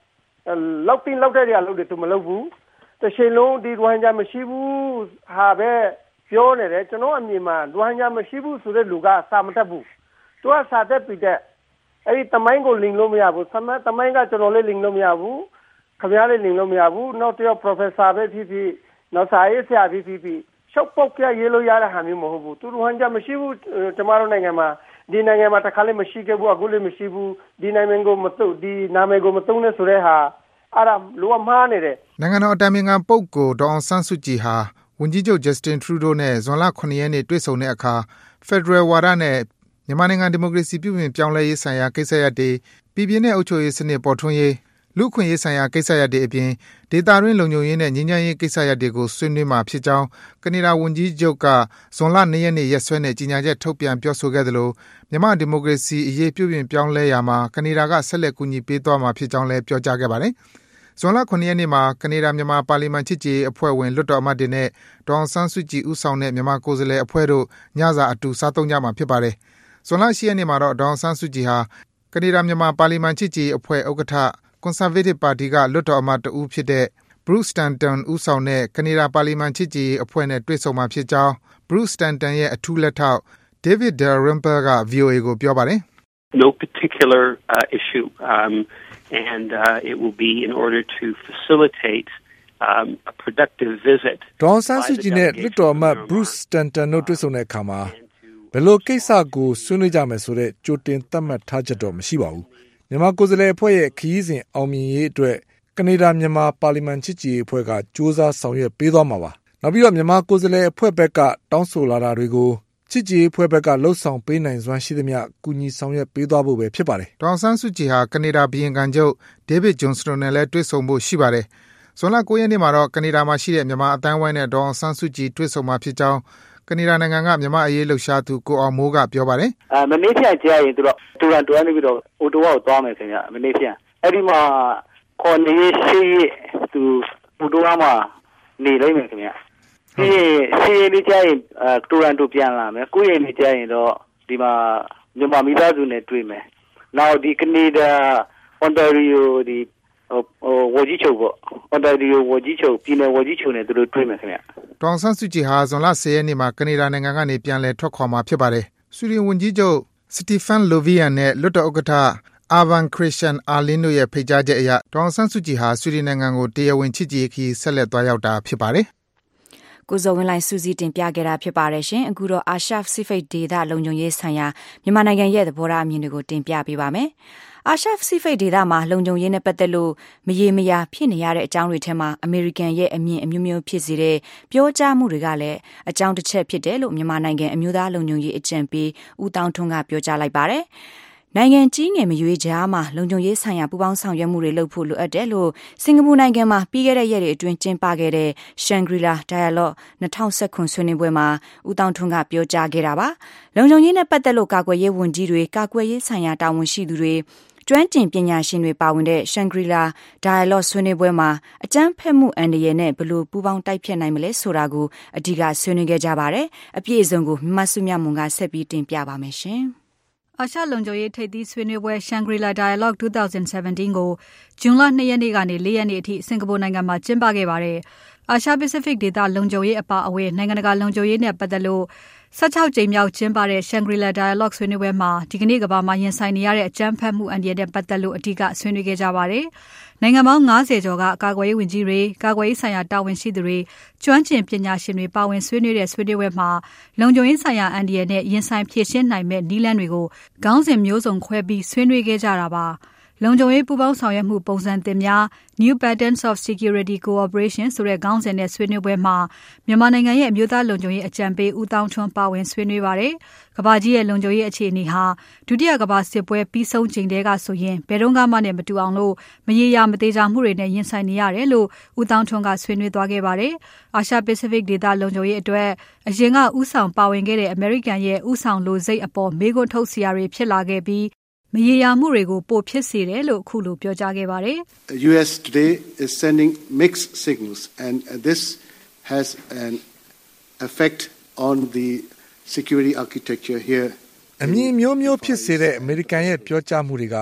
လောက်တင်လောက်တဲ့နေရာလောက်တယ်သူမလုပ်ဘူးတချိန်လုံးဒီရိုဟင်ဂျာမရှိဘူးဟာပဲပြောနေတယ်ကျွန်တော်အမြင်မှာရိုဟင်ဂျာမရှိဘူးဆိုတဲ့လူကစာမတတ်ဘူးသူကစာတတ်ပြီးတဲ့အဲ့ဒီတမိုင်းကိုလင်လို့မရဘူးသမတမိုင်းကကျွန်တော်လည်းလင်လို့မရဘူးခင်ဗျားလည်းလင်လို့မရဘူးနောက်တော့ professor ပဲဖြစ်ဖြစ်နောက်စာရေးဆရာဖြစ်ဖြစ်ရှောက်ပေါက်ပြရေးလို့ရတဲ့ဟာမျိုးမဟုတ်ဘူးသူရိုဟင်ဂျာမရှိဘူးကျွန်တော်တို့နိုင်ငံမှာဒီနိုင်ငံမှာတခါလေးမရှိခဲ့ဘူးအခုလည်းမရှိဘူးဒီနိုင်ငံကိုမတုတ်ဒီနာမည်ကိုမတုံးနဲ့ဆိုတဲ့ဟာအဲ့ဒါလိုအမှားနေတယ်နိုင်ငံတော်အတိုင်ပင်ခံပုဂ္ဂိုလ်ဒေါ်အောင်ဆန်းစုကြည်ဟာဝန်ကြီးချုပ် Justin Trudeau နဲ့ဇွန်လခုနှစ်ရက်နေ့တွေ့ဆုံတဲ့အခါ Federal ဝါဒနဲ့မြန်မာနိုင်ငံဒီမိုကရေစီပြုပြင်ပြောင်းလဲရေးဆိုင်ရာကိစ္စရပ်တွေပြည်ပြင်းတဲ့အုပ်ချုပ်ရေးစနစ်ပေါ်ထွန်းရေးလူ့အခွင့်အရေးဆိုင်ရာကိစ္စရပ်တွေအပြင်ဒေသတွင်းလုံခြုံရေးနဲ့ငြိမ်းချမ်းရေးကိစ္စရပ်တွေကိုဆွေးနွေးမှာဖြစ်ကြောင်းကနေဒါဝန်ကြီးချုပ်ကဇွန်လနှစ်ရက်နေ့ရက်စွဲနဲ့ကြေညာချက်ထုတ်ပြန်ပြောဆိုခဲ့သလိုမြန်မာဒီမိုကရေစီအရေးပြုပြင်ပြောင်းလဲရာမှာကနေဒါကဆက်လက်ကူညီပေးသွားမှာဖြစ်ကြောင်းလည်းပြောကြားခဲ့ပါတယ်။ဇွန်လခုနှစ်ရက်နေ့မှာကနေဒါမြန်မာပါလီမန်ချစ်ကြည်အဖွဲ့ဝင်လွှတ်တော်အမတ်တွေနဲ့ဒေါ်အောင်ဆန်းစုကြည်ဦးဆောင်တဲ့မြန်မာကိုယ်စားလှယ်အဖွဲ့တို့ညစာအတူစားသုံးကြမှာဖြစ်ပါတယ်။ဇွန်လရှစ်ရက်နေ့မှာတော့ဒေါ်အောင်ဆန်းစုကြည်ဟာကနေဒါမြန်မာပါလီမန်ချစ်ကြည်အဖွဲ့ဥက္ကဋ္ဌConservative Party ကလွှတ်တော်အမတ်တဦးဖြစ်တဲ့ Bruce Stanton ဦးဆောင်တဲ့ကနေဒါပါလီမန်ချစ်ကြည်အဖွဲ့နဲ့တွေ့ဆုံမှာဖြစ်ကြောင်း Bruce Stanton ရဲ့အထူးလက်ထောက် David Dalrymple က V O A ကိုပြောပါတယ် No particular uh, issue um, and uh, it will be in order to facilitate um, a productive visit ဒေါ်အောင်ဆန်းစုကြည်နဲ့လွှတ်တော်အမတ် Bruce Stanton တို့တွေ့ဆုံတဲ့အခါမှာဘယ်လိုကိစ္စကိုဆွေးနွေးကြမယ်ဆိုတဲ့ကြိုတင်သတ်မှတ်ထားချက်တော့မရှိပါဘူးမြန်မာကိုယ်စားလှယ်အဖွဲ့ရဲ့ခရီးစဉ်အောင်မြင်ရေးအတွက်ကနေဒါမြန်မာပါလီမန်ချစ်ကြည်အဖွဲ့ကစူးစမ်းဆောင်ရွက်ပေးသွားမှာပါ။နောက်ပြီးတော့မြန်မာကိုယ်စားလှယ်အဖွဲ့ဘက်ကတောင်းဆိုလာတာတွေကိုချစ်ကြည်အဖွဲ့ဘက်ကလှုပ်ဆောင်ပေးနိုင်စွမ်းရှိသမျှကူညီဆောင်ရွက်ပေးသွားဖို့ပဲဖြစ်ပါတယ်။ဒေါ်ဆန်းစုကြည်ဟာကနေဒါဘီရင်ခံချုပ်ဒေးဗစ်ဂျွန်စတွန်နဲ့လည်းတွေ့ဆုံဖို့ရှိပါတယ်။ဇွန်လကိုရက်နေ့မှာတော့ကနေဒါမှာရှိတဲ့မြန်မာအသင်းဝိုင်းနဲ့ဒေါ်ဆန်းစုကြည်တွေ့ဆုံမှာဖြစ်ကြောင်းကနေဒါနိုင်ငံကမြန်မာအရေးလှုပ်ရှားသူကိုအောင်မိုးကပြောပါတယ်။အဲမနေ့ပြန်ကြားရင်သူတို့တူရန်တူကနေပြီးတော့အိုတိုဝါကိုသွားမယ်ခင်ဗျမနေ့ပြန်အဲ့ဒီမှာခေါ်နေရှိသူအိုတိုဝါမှာနေလိမ့်မယ်ခင်ဗျ။ဒီစီရီလေးကြားရင်အဲတူရန်တူပြန်လာမယ်ကိုယ့်ရဲ့နေကြားရင်တော့ဒီမှာမြန်မာမိသားစုနဲ့တွေ့မယ်။နောက်ဒီကနေဒါအွန်တာရီယိုဒီဟိုဝကြီးချုပ်ပေါ့အွန်တာရီယိုဝကြီးချုပ်ပြည်နယ်ဝကြီးချုပ်နဲ့သူတို့တွေ့မယ်ခင်ဗျဒေါ်ဆန်းစုကြည်ဟာဇွန်လဆယ်ရက်နေ့မှာကနေဒါနိုင်ငံကနေပြန်လည်ထွက်ခွာမှာဖြစ်ပါတယ်ဆွီဒင်ဝန်ကြီးချုပ်စတီဖန်လိုဗီယန်နဲ့လွှတ်တော်ဥက္ကဋ္ဌအာဗန်ခရစ်ရှန်အာလင်းတို့ရဲ့ဖိတ်ကြားချက်အရဒေါ်ဆန်းစုကြည်ဟာဆွီဒင်နိုင်ငံကိုတရားဝင်ချစ်ကြည်ခီးဆက်လက်သွားရောက်တာဖြစ်ပါတယ်ကိုဇော်ဝင်းလိုင်စူးစီးတင်ပြခဲ့တာဖြစ်ပါတယ်ရှင်အခုတော့အာရှပစိဖိတ်ဒေသလုံခြုံရေးဆိုင်ရာမြန်မာနိုင်ငံရဲ့သဘောထားအမြင်တွေကိုတင်ပြပေးပါမယ်အာရှပစိဖိတ်ဒေသမှာလုံခြုံရေးနဲ့ပတ်သက်လို့မရေမရာဖြစ်နေရတဲ့အကြောင်းတွေထဲမှာအမေရိကန်ရဲ့အမြင်အမျိုးမျိုးဖြစ်စေတဲ့ပြောကြားမှုတွေကလည်းအကြောင်းတစ်ချက်ဖြစ်တယ်လို့မြန်မာနိုင်ငံအမျိုးသားလုံခြုံရေးအကြံပေးဦးတောင်းထွန်းကပြောကြားလိုက်ပါတယ်နိုင်ငံကြီးငယ်မရွေးကြားမှာလုံခြုံရေးဆိုင်ရာပူးပေါင်းဆောင်ရွက်မှုတွေလုပ်ဖို့လိုအပ်တယ်လို့စင်ကာပူနိုင်ငံမှာပြီးခဲ့တဲ့ရက်တွေအတွင်းကျင်းပခဲ့တဲ့ Shangri-La Dialogue ၂၀၁၇ဆွေးနွေးပွဲမှာဦးတောင်းထွန်းကပြောကြားခဲ့တာပါလုံခြုံရေးနဲ့ပတ်သက်လို့ကာကွယ်ရေးဝန်ကြီးတွေကာကွယ်ရေးဆိုင်ရာတာဝန်ရှိသူတွေကျွမ်းကျင်ပညာရှင်တွေပါဝင်တဲ့ Shangri-La Dialogue ဆွေးနွေးပွဲမှာအကြမ်းဖက်မှုအန္တရာယ်နဲ့ဘယ်လိုပူးပေါင်းတိုက်ဖျက်နိုင်မလဲဆိုတာကိုအဓိကဆွေးနွေးခဲ့ကြပါတယ်အပြည့်အစုံကိုမြမစုမြမွန်ကဆက်ပြီးတင်ပြပါမယ်ရှင်အာရှလုံခြုံရေးထိပ်သီးဆွေးနွေးပွဲ Shangri-La Dialogue ၂၀၁၇ကိုဇွန်လ၂ရက်နေ့ကနေ၄ရက်နေ့အထိစင်ကာပူနိုင်ငံမှာကျင်းပခဲ့ပါတယ်။အာရှပစိဖိတ်ဒေသလုံခြုံရေးအပါအဝင်နိုင်ငံတကာလုံခြုံရေးနဲ့ပတ်သက်လို့၁၆ကြိမ်မြောက်ကျင်းပတဲ့ Shangri-La Dialogue ဆွေးနွေးပွဲမှာဒီကနေ့ကမ္ဘာမှာရင်ဆိုင်နေရတဲ့အကြမ်းဖက်မှုအန္တရာယ်နဲ့ပတ်သက်လို့အဓိကဆွေးနွေးခဲ့ကြပါတယ်။နိုင်ငံပေါင်း၅၀ကျော်ကကာကွယ်ရေးဝန်ကြီးတွေကာကွယ်ရေးဆိုင်ရာတာဝန်ရှိသူတွေကျွမ်းကျင်ပညာရှင်တွေပါဝင်ဆွေးနွေးတဲ့ဆွေးနွေးပွဲမှာလုံခြုံရေးဆိုင်ရာအန္တရာယ်နဲ့ရင်ဆိုင်ဖြေရှင်းနိုင်မဲ့နည်းလမ်းတွေကိုခေါင်းစဉ်မျိုးစုံခွဲပြီးဆွေးနွေးခဲ့ကြတာပါ။လုံခြုံရေးပူးပေါင်းဆောင်ရွက်မှုပုံစံသစ်များ New Patterns of Security Cooperation ဆိုတဲ့ခေါင်းစဉ်နဲ့ဆွေးနွေးပွဲမှာမြန်မာနိုင်ငံရဲ့အမျိုးသားလုံခြုံရေးအကြံပေးဦးတောင်းထွန်းပါဝင်ဆွေးနွေးပါတယ်။ကမ္ဘာကြီးရဲ့လုံခြုံရေးအခြေအနေဟာဒုတိယကမ္ဘာစစ်ပွဲပြီးဆုံးချိန်တည်းကဆိုရင်ဘယ်တော့မှနဲ့မတူအောင်လို့မရေရာမသေးချာမှုတွေနဲ့ရင်ဆိုင်နေရတယ်လို့ဦးတောင်းထွန်းကဆွေးနွေးသွားခဲ့ပါတယ်။အာရှပစိဖိတ်ဒေသလုံခြုံရေးအတွက်အရင်ကဦးဆောင်ပါဝင်ခဲ့တဲ့အမေရိကန်ရဲ့ဦးဆောင်လိုစိတ်အပေါ်မေးခွန်းထုတ်စရာတွေဖြစ်လာခဲ့ပြီးမရေရာမှုတွေကိုပိုဖြစ်စေတယ်လို့အခုလိုပြောကြားခဲ့ပါတယ်။ U S today is sending mixed signals and this has an effect on the security architecture here. အမြင်မျိုးမျိုးဖြစ်စေတဲ့အမေရိကန်ရဲ့ပြောကြားမှုတွေက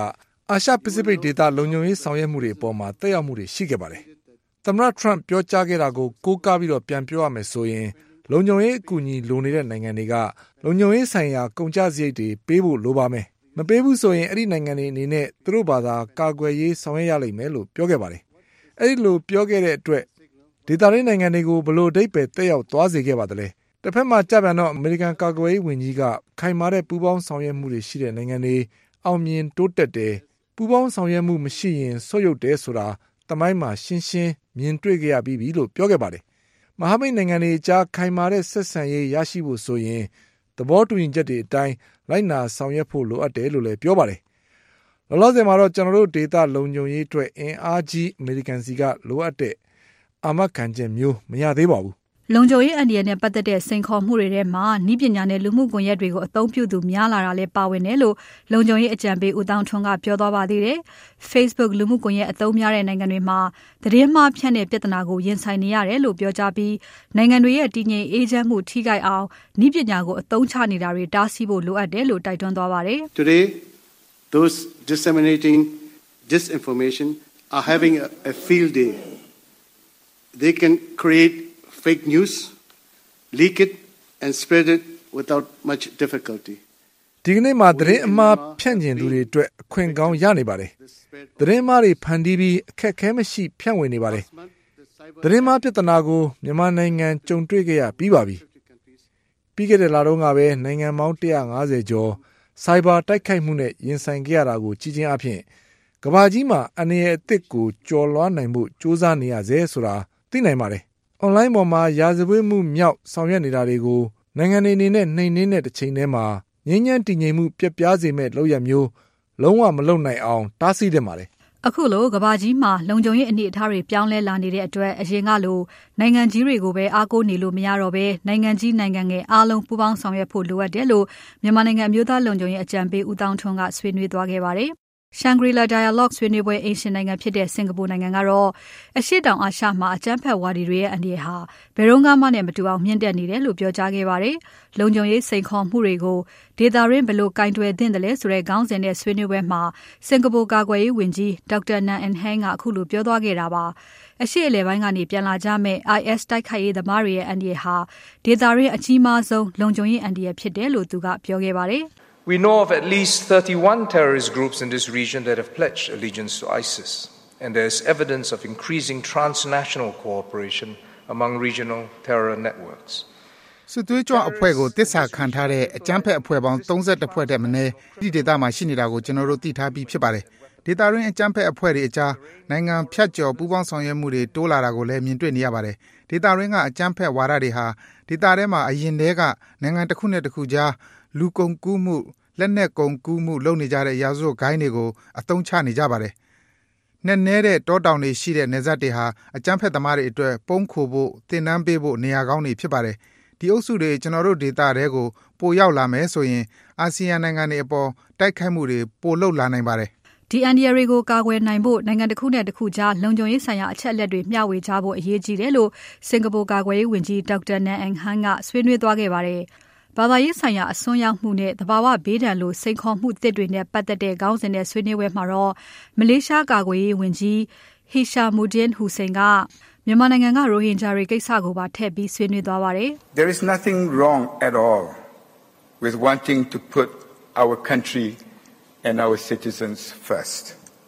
အာရှပစိဖိတ်ဒေသလုံခြုံရေးဆောင်ရွက်မှုတွေအပေါ်မှာတက်ရောက်မှုတွေရှိခဲ့ပါတယ်။သမ္မတထရန့်ပြောကြားခဲ့တာကိုကိုးကားပြီးတော့ပြန်ပြောရမယ်ဆိုရင်လုံခြုံရေးအကူအညီလိုနေတဲ့နိုင်ငံတွေကလုံခြုံရေးဆိုင်ရာကုန်ကျစရိတ်တွေပေးဖို့လိုပါမယ်။မပေးဘူးဆိုရင်အဲ့ဒီနိုင်ငံတွေအနေနဲ့သူတို့ဘာသာကာကွယ်ရေးဆောင်ရွက်ရလိမ့်မယ်လို့ပြောခဲ့ပါတယ်။အဲ့ဒီလိုပြောခဲ့တဲ့အတွက်ဒေသရင်းနိုင်ငံတွေကိုဘလို့အဓိပ္ပာယ်တက်ရောက်သွားစေခဲ့ပါသလဲ။တစ်ဖက်မှာကြပြန်တော့အမေရိကန်ကာကွယ်ရေးဝန်ကြီးကခိုင်မာတဲ့ပူးပေါင်းဆောင်ရွက်မှုတွေရှိတဲ့နိုင်ငံတွေအောင်မြင်တိုးတက်တယ်ပူးပေါင်းဆောင်ရွက်မှုမရှိရင်ဆွတ်ယုတ်တယ်ဆိုတာတမိုင်းမှာရှင်းရှင်းမြင်တွေ့ခဲ့ရပြီးပြီလို့ပြောခဲ့ပါတယ်။မဟာမိတ်နိုင်ငံတွေကြားခိုင်မာတဲ့ဆက်ဆံရေးရရှိဖို့ဆိုရင်သဘောတူညီချက်တွေအတိုင်းလိုက်နာဆောင်ရွက်ဖို့လိုအပ်တယ်လို့လည်းပြောပါတယ်။လောလောဆယ်မှာတော့ကျွန်တော်တို့ဒေသလုံခြုံရေးအတွက်အင်အားကြီးအမေရိကန်စီကလိုအပ်တဲ့အာမခံချက်မျိုးမရသေးပါဘူး။လုံခြုံရေးအန္တရာယ်နဲ့ပတ်သက်တဲ့စိန်ခေါ်မှုတွေထဲမှာနည်းပညာနဲ့လူမှုကွန်ရက်တွေကိုအသုံးပြုသူများလာတာလည်းပါဝင်တယ်လို့လုံခြုံရေးအကြံပေးဦးတောင်ထွန်းကပြောသွားပါသေးတယ်။ Facebook လူမှုကွန်ရက်အသုံးများတဲ့နိုင်ငံတွေမှာသတင်းမှားဖြန့်တဲ့ပြဿနာကိုရင်ဆိုင်နေရတယ်လို့ပြောကြားပြီးနိုင်ငံတွေရဲ့တည်ငြိမ်အေးချမ်းမှုထိခိုက်အောင်နည်းပညာကိုအသုံးချနေတာတွေတားဆီးဖို့လိုအပ်တယ်လို့တိုက်တွန်းသွားပါတယ်။ Today, those disseminating disinformation are having a, a field day. They can create fake news, leak it, and spread it without much difficulty. ဒီကနေ့မှာသတင်းအမှားဖြန့်ကျင်သူတွေအတွက်အခွင့်ကောင်းရနေပါတယ်။သတင်းမှားတွေဖန်တီးပြီးအခက်အခဲမရှိဖြန့်ဝေနေပါတယ်။သတင်းမှားပြဿနာကိုမြန်မာနိုင်ငံကြုံတွေ့ခဲ့ရပြီးပါပြီ။ပြီးခဲ့တဲ့လတုန်းကပဲနိုင်ငံပေါင်းone hundred fiftyကျော်စိုက်ဘာတိုက်ခိုက်မှုနဲ့ရင်ဆိုင်ခဲ့ရတာကိုကြီးချင်းအဖြစ်ကမ္ဘာကြီးမှာအန္တရာယ်အသစ်ကိုကျော်လွှားနိုင်မှုစ조사နေရစေဆိုတာသိနိုင်ပါတယ်။ online ပေါ်မှာရာဇဝတ်မှုမြောက်ဆောင်ရွက်နေတာတွေကိုနိုင်ငံတွေအနေနဲ့နှိမ်နင်းတဲ့တစ်ချိန်တည်းမှာငြိမ်းချမ်းတည်ငြိမ်မှုပြတ်ပြားစေမဲ့လုပ်ရမျိုးလုံးဝမလုပ်နိုင်အောင်တားဆီးသင့်ပါတယ်။အခုလိုကမ္ဘာကြီးမှာလုံခြုံရေးအနေအထားတွေပြောင်းလဲလာနေတဲ့အတွက်အရင်ကလိုနိုင်ငံကြီးတွေကိုပဲအားကိုးနေလို့မရတော့ဘဲနိုင်ငံကြီးနိုင်ငံငယ်အားလုံးပူးပေါင်းဆောင်ရွက်ဖို့လိုအပ်တယ်လို့မြန်မာနိုင်ငံအမျိုးသားလုံခြုံရေးအကြံပေးဦးတောင်ထွန်းကဆွေးနွေးသွားခဲ့ပါတယ်။ Shangri-La Dialogue ဆွေးနွေးပွဲအင်ရှင်နိုင်ငံဖြစ်တဲ့စင်ကာပူနိုင်ငံကတော့အရှေ့တောင်အာရှမှာအကြမ်းဖက်ဝါဒီတွေရဲ့အန္တရာယ်ဟာဘယ်တော့မှနဲ့မတူအောင်မြင့်တက်နေတယ်လို့ပြောကြားခဲ့ပါတယ်။လုံခြုံရေးစိန်ခေါ်မှုတွေကိုဒေသရင်းဘယ်လိုကင်တွယ်သင့်တယ်လဲဆိုတဲ့ခေါင်းစဉ်နဲ့ဆွေးနွေးပွဲမှာစင်ကာပူကာကွယ်ရေးဝန်ကြီးဒေါက်တာနန်အန်ဟန်ကအခုလိုပြောသွားခဲ့တာပါ။အရှေ့အလယ်ပိုင်းကနေပြန်လာကြမဲ့ I S တိုက်ခိုက်ရေးသမားတွေရဲ့အန္တရာယ်ဟာဒေသရင်းအကြီးမားဆုံးလုံခြုံရေးအန္တရာယ်ဖြစ်တယ်လို့သူကပြောခဲ့ပါတယ်။ We know of at least thirty-one terrorist groups in this region that have pledged allegiance to ISIS, and there is evidence of increasing transnational cooperation among regional terror networks. စစ်သွေးကြွအဖွဲ့ကိုတစ္ဆာခံထားတဲ့အကြမ်းဖက်အဖွဲ့ပေါင်းthirty-oneဖွဲ့တဲ့မနည်းဒီဒေသမှာရှိနေတာကိုကျွန်တော်တို့သိထားပြီးဖြစ်ပါတယ်။ဒေသရင်းအကြမ်းဖက်အဖွဲ့တွေအကြားနိုင်ငံဖြတ်ကျော်ပူးပေါင်းဆောင်ရွက်မှုတွေတိုးလာတာကိုလည်းမြင်တွေ့နေရပါတယ်။ဒေသရင်းကအကြမ်းဖက်ဝါဒတွေဟာဒေသထဲမှာအရင်တည်းကနိုင်ငံတစ်ခုနဲ့တစ်ခုကြားလူကုန်ကူးမှုလက်နက်ကုန်ကူးမှုလုပ်နေကြတဲ့ရာဇဝတ်ဂိုင်းတွေကိုအသုံးချနေကြပါတယ်။နဲ့နဲတဲ့တောတောင်တွေရှိတဲ့နေဆက်တွေဟာအကြမ်းဖက်သမားတွေအတွက်ပုံခိုဖို့တင်နန်းပေးဖို့နေရာကောင်းတွေဖြစ်ပါတယ်။ဒီအုပ်စုတွေကျွန်တော်တို့ဒေသတွေကိုပိုရောက်လာမယ်ဆိုရင်အာဆီယံနိုင်ငံတွေအပေါ်တိုက်ခိုက်မှုတွေပိုလုပ်လာနိုင်ပါတယ်။ဒီအန်ဒီယာတွေကိုကာကွယ်နိုင်ဖို့နိုင်ငံတစ်ခုနဲ့တစ်ခုကြားလုံခြုံရေးဆိုင်ရာအချက်အလက်တွေမျှဝေကြဖို့အရေးကြီးတယ်လို့စင်ကာပူကာကွယ်ရေးဝန်ကြီးဒေါက်တာနန်အန်ဟန်ကဆွေးနွေးသွားခဲ့ပါတယ်။ဘာသာရေးဆိုင်ရာအစွန်းရောက်မှုနဲ့သဘာဝဘေးဒဏ်လိုစိန်ခေါ်မှုသစ်တွေနဲ့ပတ်သက်တဲ့ခေါင်းစဉ်နဲ့ဆွေးနွေးပွဲမှာတော့မလေးရှားကာကွယ်ရေးဝန်ကြီး Hishammuddin Hussein ကမြန်မာနိုင်ငံကရိုဟင်ဂျာတွေကိစ္စကိုပါထည့်ပြီးဆွေးနွေးသွားပါတယ်။ There is nothing wrong at all with wanting to put our country and our citizens first.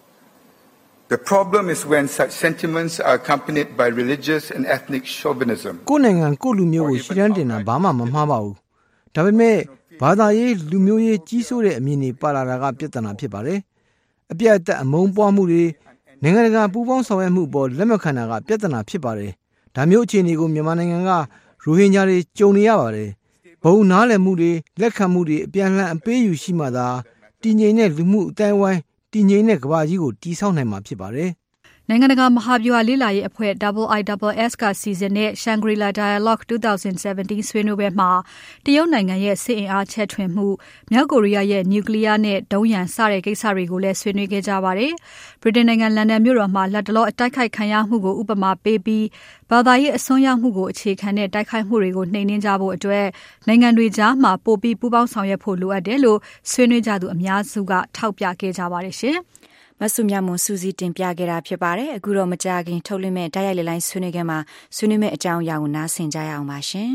The problem is when such sentiments are accompanied by religious and ethnic chauvinism. ကိုယ်နိုင်ငံကိုယ်လူမျိုးကိုရှေ့တန်းတင်တာဘာမှမမှားပါဘူး။ဒါပေမဲ့ဘာသာရေးလူမျိုးရေးကြီးစိုးတဲ့အမြင်တွေပါလာတာကပြဿနာဖြစ်ပါတယ်။အပြတ်အသတ်အမုန်းပွားမှုတွေနိုင်ငံတကာပူးပေါင်းဆောင်ရွက်မှုပေါ်လက်မခံတာကပြဿနာဖြစ်ပါတယ်။ဒါမျိုးအခြေအနေကိုမြန်မာနိုင်ငံကရိုဟင်ဂျာတွေကြုံနေရပါတယ်။ဘုံနားလည်မှုတွေလက်ခံမှုတွေအပြန်အလှန်အပေးယူရှိမှသာတည်ငြိမ်တဲ့လူမှုအတိုင်းအဝိုင်းတည်ငြိမ်တဲ့ကမ္ဘာကြီးကိုတည်ဆောက်နိုင်မှာဖြစ်ပါတယ်။နိုင်ငံတကာမဟာဗျူဟာလေ့လာရေးအဖွဲ့ I I S S ကစီစဉ်တဲ့ Shangri-La Dialogue twenty seventeen ဆွေးနွေးပွဲမှာတရုတ်နိုင်ငံရဲ့စစ်အင်အားချဲ့ထွင်မှုမြောက်ကိုရီးယားရဲ့နျူကလ িয়ার နဲ့ဒုံးရန်စတဲ့ကိစ္စတွေကိုလည်းဆွေးနွေးခဲ့ကြပါတယ်။ ဗြိတိန်နိုင်ငံလန်ဒန်မြို့တော်မှာလက်တလောအတိုက်ခိုက်ခံရမှုကိုဥပမာပေးပြီးဘာသာရေးအစွန်းရောက်မှုကိုအခြေခံတဲ့တိုက်ခိုက်မှုတွေကိုနှိမ်နင်းကြဖို့အတွက်နိုင်ငံတွေကြားမှာပိုပြီးပူးပေါင်းဆောင်ရွက်ဖို့လိုအပ်တယ်လို့ဆွေးနွေးကြသူအများစုကထောက်ပြခဲ့ကြပါတယ်ရှင်။ဆုမြမွန်စူးစီးတင်ပြခဲ့တာဖြစ်ပါတယ်အခုတော့မကြခင်ထုတ်လွှင့်မဲ့တိုက်ရိုက်လေလိုင်းဆွေးနွေးခန်းမှာဆွေးနွေးမဲ့အကြောင်းအရာကိုနားဆင်ကြရအောင်ပါရှင်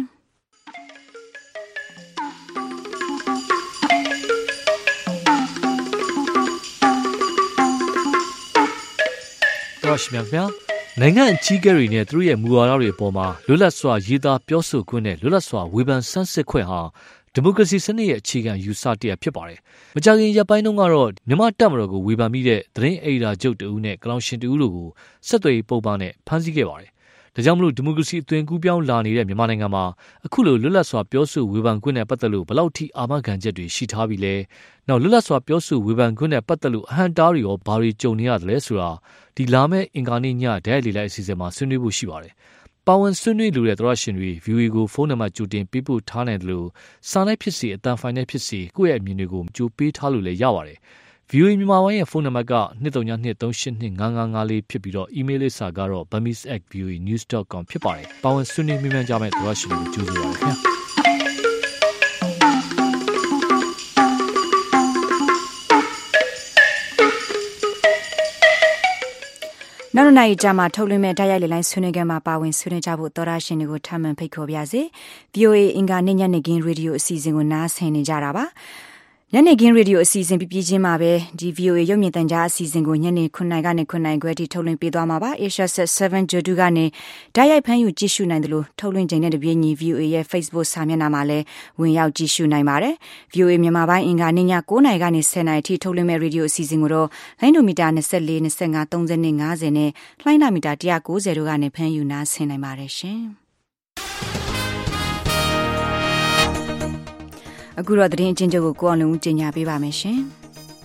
တော့ရှင်ဗျာနိုင်ငံအကြီးအကဲတွေနဲ့သူတို့ရဲ့မူဝါဒတွေအပေါ်မှာလွတ်လပ်စွာရေးသားပြောဆိုခွင့်နဲ့လွတ်လပ်စွာဝေဖန်ဆန်းစစ်ခွင့်ဟာဒီမိုကရေစီစနစ်ရဲ့အခြေခံယူဆတရားဖြစ်ပါတယ်။မကြာခင်ရပ်ပိုင်းတုန်းကတော့မြန်မာတပ်မတော်ကိုဝေဖန်မိတဲ့သတင်းအေဒါချုပ်တဦးနဲ့ကလောင်ရှင်တဦးတို့ကိုဆက်သွယ်ပုံပန်းနဲ့ဖမ်းဆီးခဲ့ပါတယ်။ဒါကြောင့်မလို့ဒီမိုကရေစီအသွင်ကူးပြောင်းလာနေတဲ့မြန်မာနိုင်ငံမှာအခုလိုလွတ်လပ်စွာပြောဆိုဝေဖန်ခွင့်နဲ့ပတ်သက်လို့ဘယ်လောက်ထိအာမခံချက်တွေရှိထားပြီလဲ။နောက်လွတ်လပ်စွာပြောဆိုဝေဖန်ခွင့်နဲ့ပတ်သက်လို့အဟန့်တားတွေရောဘာတွေကြုံနေရတယ်လဲဆိုတာဒီလာမယ့်အင်္ဂါနေ့ညဒဲလေလိုက်အစီအစဉ်မှာဆွေးနွေးဖို့ရှိပါတယ်။ပါဝင်ဆွေးနွေးလိုတဲ့သရရှင်တွေ ဗီအိုအေ ကိုဖုန်းနံပါတ်ကြိုတင်ပေးပို့ထားနိုင်တယ်လို့စာနဲ့ဖြစ်စီအတန်ဖိုင်နဲ့ဖြစ်စီကိုယ့်ရဲ့အမြင်တွေကိုကြိုပေးထားလို့လည်းရပါတယ်။ ဗီအိုအေ မြန်မာပိုင်းရဲ့ဖုန်းနံပါတ်က two three two three two eight two five five fiveလေးဖြစ်ပြီးတော့ email လိပ်စာကတော့ burmese at v o a news dot com ဖြစ်ပါတယ်။ပါဝင်ဆွေးနွေးမြင်မြန်ကြမယ့်သရရှင်တွေကိုကြိုဆိုပါရခင်ဗျာ။နောက်နေ့ကြာမှာထုတ်လွှင့်မဲ့တိုက်ရိုက်လေလိုင်းဆွေးနွေးခန်းမှာပါဝင်ဆွေးနွေးကြဖို့သောရရှင်တွေကိုထပ်မံဖိတ်ခေါ်ပါရစေ။ ဗီအိုအေ အင်္ဂါနေ့ညနေခင်းရေဒီယိုအစီအစဉ်ကိုနားဆင်နေကြတာပါ။ညနေခင်းရေဒီယိုအစီအစဉ်ပြပြချင်းမှာပဲဒီ ဗီအိုအေရုပ်မြင်သံကြားအစီအစဉ်ကိုညနေ9:00နာရီကနေ9:00နာရီခွဲထိထုတ်လွှင့်ပေးသွားမှာပါ။ Asia seven Jodu ကနေတိုက်ရိုက်ဖမ်းယူကြည့်ရှုနိုင်တယ်လို့ထုတ်လွှင့်ချိန်နဲ့တပြေးညီ ဗီအိုအေ ရဲ့ Facebook စာမျက်နှာမှာလည်းဝင်ရောက်ကြည့်ရှုနိုင်ပါတယ်။ ဗီအိုအေမြန်မာပိုင်းအင်္ဂါနေ့ည9:00နာရီကနေ10:00နာရီထိထုတ်လွှင့်မဲ့ရေဒီယိုအစီအစဉ်ကိုတော့လိုင်းဒိုမီတာtwenty-four, twenty-five, thirty, fiftyနဲ့လိုင်းနာမီတာone ninetyတို့ကနေဖမ်းယူနားဆင်နိုင်ပါတယ်ရှင်။အခုတော့သတင်းအချင်းချုပ်ကိုကိုအောင်လုံးဦးကြီးညာပေးပါမယ်ရှင်။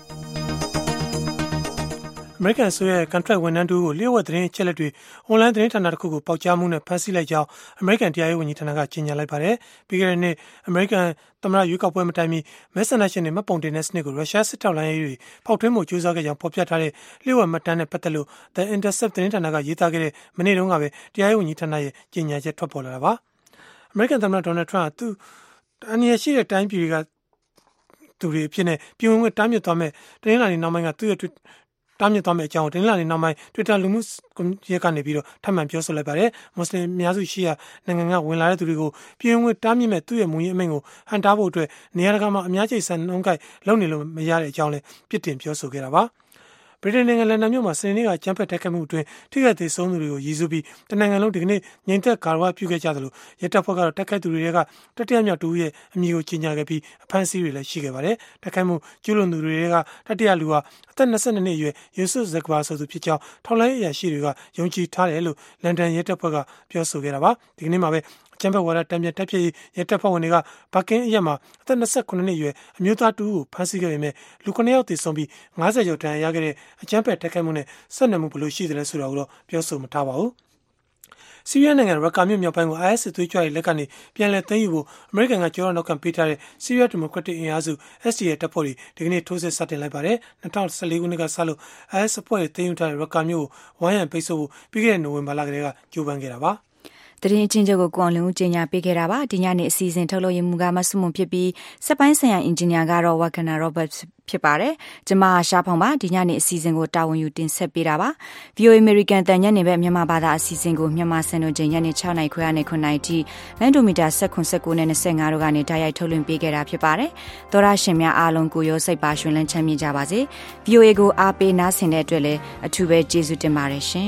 American ဆိုရဲ့ contract ဝန်ထမ်းတူကိုလျှို့ဝှက်သတင်းအချက်လက်တွေ online သတင်းဌာနတစ်ခုကိုပေါက်ကြားမှုနဲ့ဖမ်းဆီးလိုက်ကြောင်း American တရားရေးဝန်ကြီးဌာနကကြေညာလိုက်ပါတယ်။ပြီးခဲ့တဲ့နှစ် American သမ္မတရွေးကောက်ပွဲမတိုင်မီမဲဆန္ဒရှင်တွေမှတ်ပုံတင်တဲ့စနစ်ကိုရုရှားစစ်ထောက်လှမ်းရေးတွေဖောက်ထွင်းမှုကြိုးစားခဲ့ကြောင်းဖော်ပြထားတဲ့လျှို့ဝှက်မှတ်တမ်းနဲ့ပတ်သက်လို့ The Intercept သတင်းဌာနကရေးသားခဲ့တဲ့မနေ့တုန်းကပဲတရားရေးဝန်ကြီးဌာနရဲ့ကြေညာချက်ထွက်ပေါ်လာတာပါ။ American သမ္မတ Donald Trump ကသူအနည်းရှိတဲ့တိုင်းပြည်တွေကသူတွေအဖြစ်နဲ့ပြည်ဝင်ခွင့်တားမြစ်သွားမဲ့တင်းလာနေနောက်ပိုင်းကသူ့ရဲ့တားမြစ်သွားမယ့်အကြောင်းတင်းလာနေနောက်ပိုင်း Twitter လူမှုကွန်ရက်ကနေပြီးတော့ထပ်မံပြောဆိုလိုက်ပါတယ်။မွတ်စလင်အများစုရှိရာနိုင်ငံကဝင်လာတဲ့သူတွေကိုပြည်ဝင်ခွင့်တားမြစ်မဲ့သူ့ရဲ့မူရင်းအမိန့်ကိုဟန်တားဖို့အတွက်နေရာတကာမှာအများကြီးဆန်နှုန်းကိုက်လုပ်နေလို့မရတဲ့အကြောင်းလည်းပြစ်တင်ပြောဆိုခဲ့တာပါ။ဗြိတိန်နိုင်ငံလန်ဒန်မြို့မှာစနေနေ့ကကြမ်းဖက်တိုက်ခိုက်မှုအတွင်းထိခိုက်သေးဆုံးသူတွေကိုရည်စူးပြီးတနိုင်ငံလုံးဒီကနေ့ငြိမ်သက်ဂါရဝပြုခဲ့ကြသလိုရဲတပ်ဖွဲ့ကတော့တိုက်ခိုက်သူတွေကတတိယမြောက်တူရဲ့အမည်ကိုကြီးညာခဲ့ပြီးအဖမ်းဆီးတွေလည်းရှိခဲ့ပါတယ်။တိုက်ခိုက်မှုကျူးလွန်သူတွေကတတိယလူဟာအသက်twenty-twoနှစ်အရွယ်ယူဆွတ်ဇက်ဘာဆိုသူဖြစ်ကြောင်းထောက်လှမ်းရေးအရာရှိတွေကယုံကြည်ထားတယ်လို့လန်ဒန်ရဲတပ်ဖွဲ့ကပြောဆိုခဲ့တာပါ။ဒီကနေ့မှာပဲအကြမ်းဖက်ဝါဒတံပြန်တက်ပြည့်ရဲတပ်ဖွဲ့ဝင်တွေကဘကင်းအရက်မှာအသက်twenty-nineနှစ်အရွယ်အမျိုးသားတူကိုဖမ်းဆီးခဲ့ပေမဲ့လူnineယောက်သေဆုံးပြီးfiftyကျော်ဒဏ်ရာရခဲ့တဲ့အကြမ်းဖက်တိုက်ခိုက်မှုနဲ့ဆက်နွယ်မှုဘယ်လိုရှိသလဲဆိုတာကိုတော့ပြောဆိုမထားပါဘူး။ဆီးရီးယားနိုင်ငံရက်ကာမြို့မြောက်ပိုင်းကို အိုင်အက်စ်စစ်သွေးကြွတွေလက်ကနေပြန်လည်သိမ်းယူဖို့အမေရိကန်ကကြောက်နောက်ခံပေးထားတဲ့ဆီးရီးယားဒီမိုကရက်တစ်အင်အားစု S D F တပ်ဖွဲ့တွေဒီကနေ့ထိုးစစ်စတင်လိုက်ပါတယ်။twenty fourteenခုနှစ်ကစလို့ အိုင်အက်စ်အဖွဲ့တွေသိမ်းယူထားတဲ့ရက်ကာမြို့ကိုဝိုင်းရံပိတ်ဆို့ဖို့ပြီးခဲ့တဲ့နိုဝင်ဘာလကတည်းကကြိုးပမ်းခဲ့တာပါ။သတင်းအချင်းချုပ်ကိုကိုအောင်လင်းဦးကြီးညာပေးခဲ့တာပါဒီညနေအစီအစဉ်ထုတ်လို့ရမှုကမဆုမွန်ဖြစ်ပြီးစက်ပိုင်းဆိုင်ရာအင်ဂျင်နီယာကတော့ဝါကနာရောဘတ်ဖြစ်ပါတယ်ကျမရှားဖောင်ပါဒီညနေအစီအစဉ်ကိုတာဝန်ယူတင်ဆက်ပေးတာပါ ဗီအိုအေ American တန်ညနေဘက်မြန်မာဘာသာအစီအစဉ်ကိုမြန်မာစံတော်ချိန်ညနေsixနာရီခွဲကနေnineနာရီထိလိုင်းဒိုမီတာnineteen, nineteenနဲ့twenty-fiveတို့ကနေတိုက်ရိုက်ထုတ်လွှင့်ပေးခဲ့တာဖြစ်ပါတယ်သောရရှင်များအားလုံးကိုရောစိတ်ပါရှင်လန်းချမ်းမြေ့ကြပါစေ ဗီအိုအေကိုအားပေးနားဆင်တဲ့အတွက်လည်းအထူးပဲကျေးဇူးတင်ပါတယ်ရှင်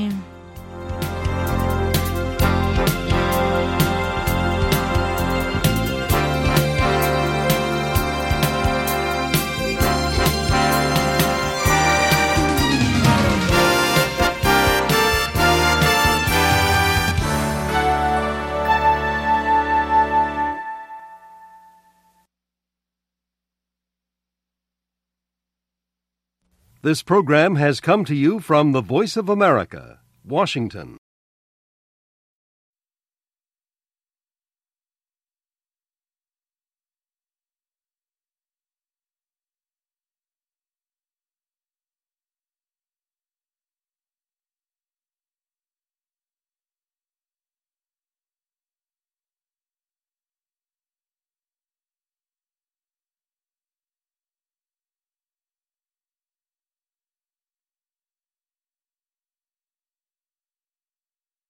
This program has come to you from the Voice of America, Washington.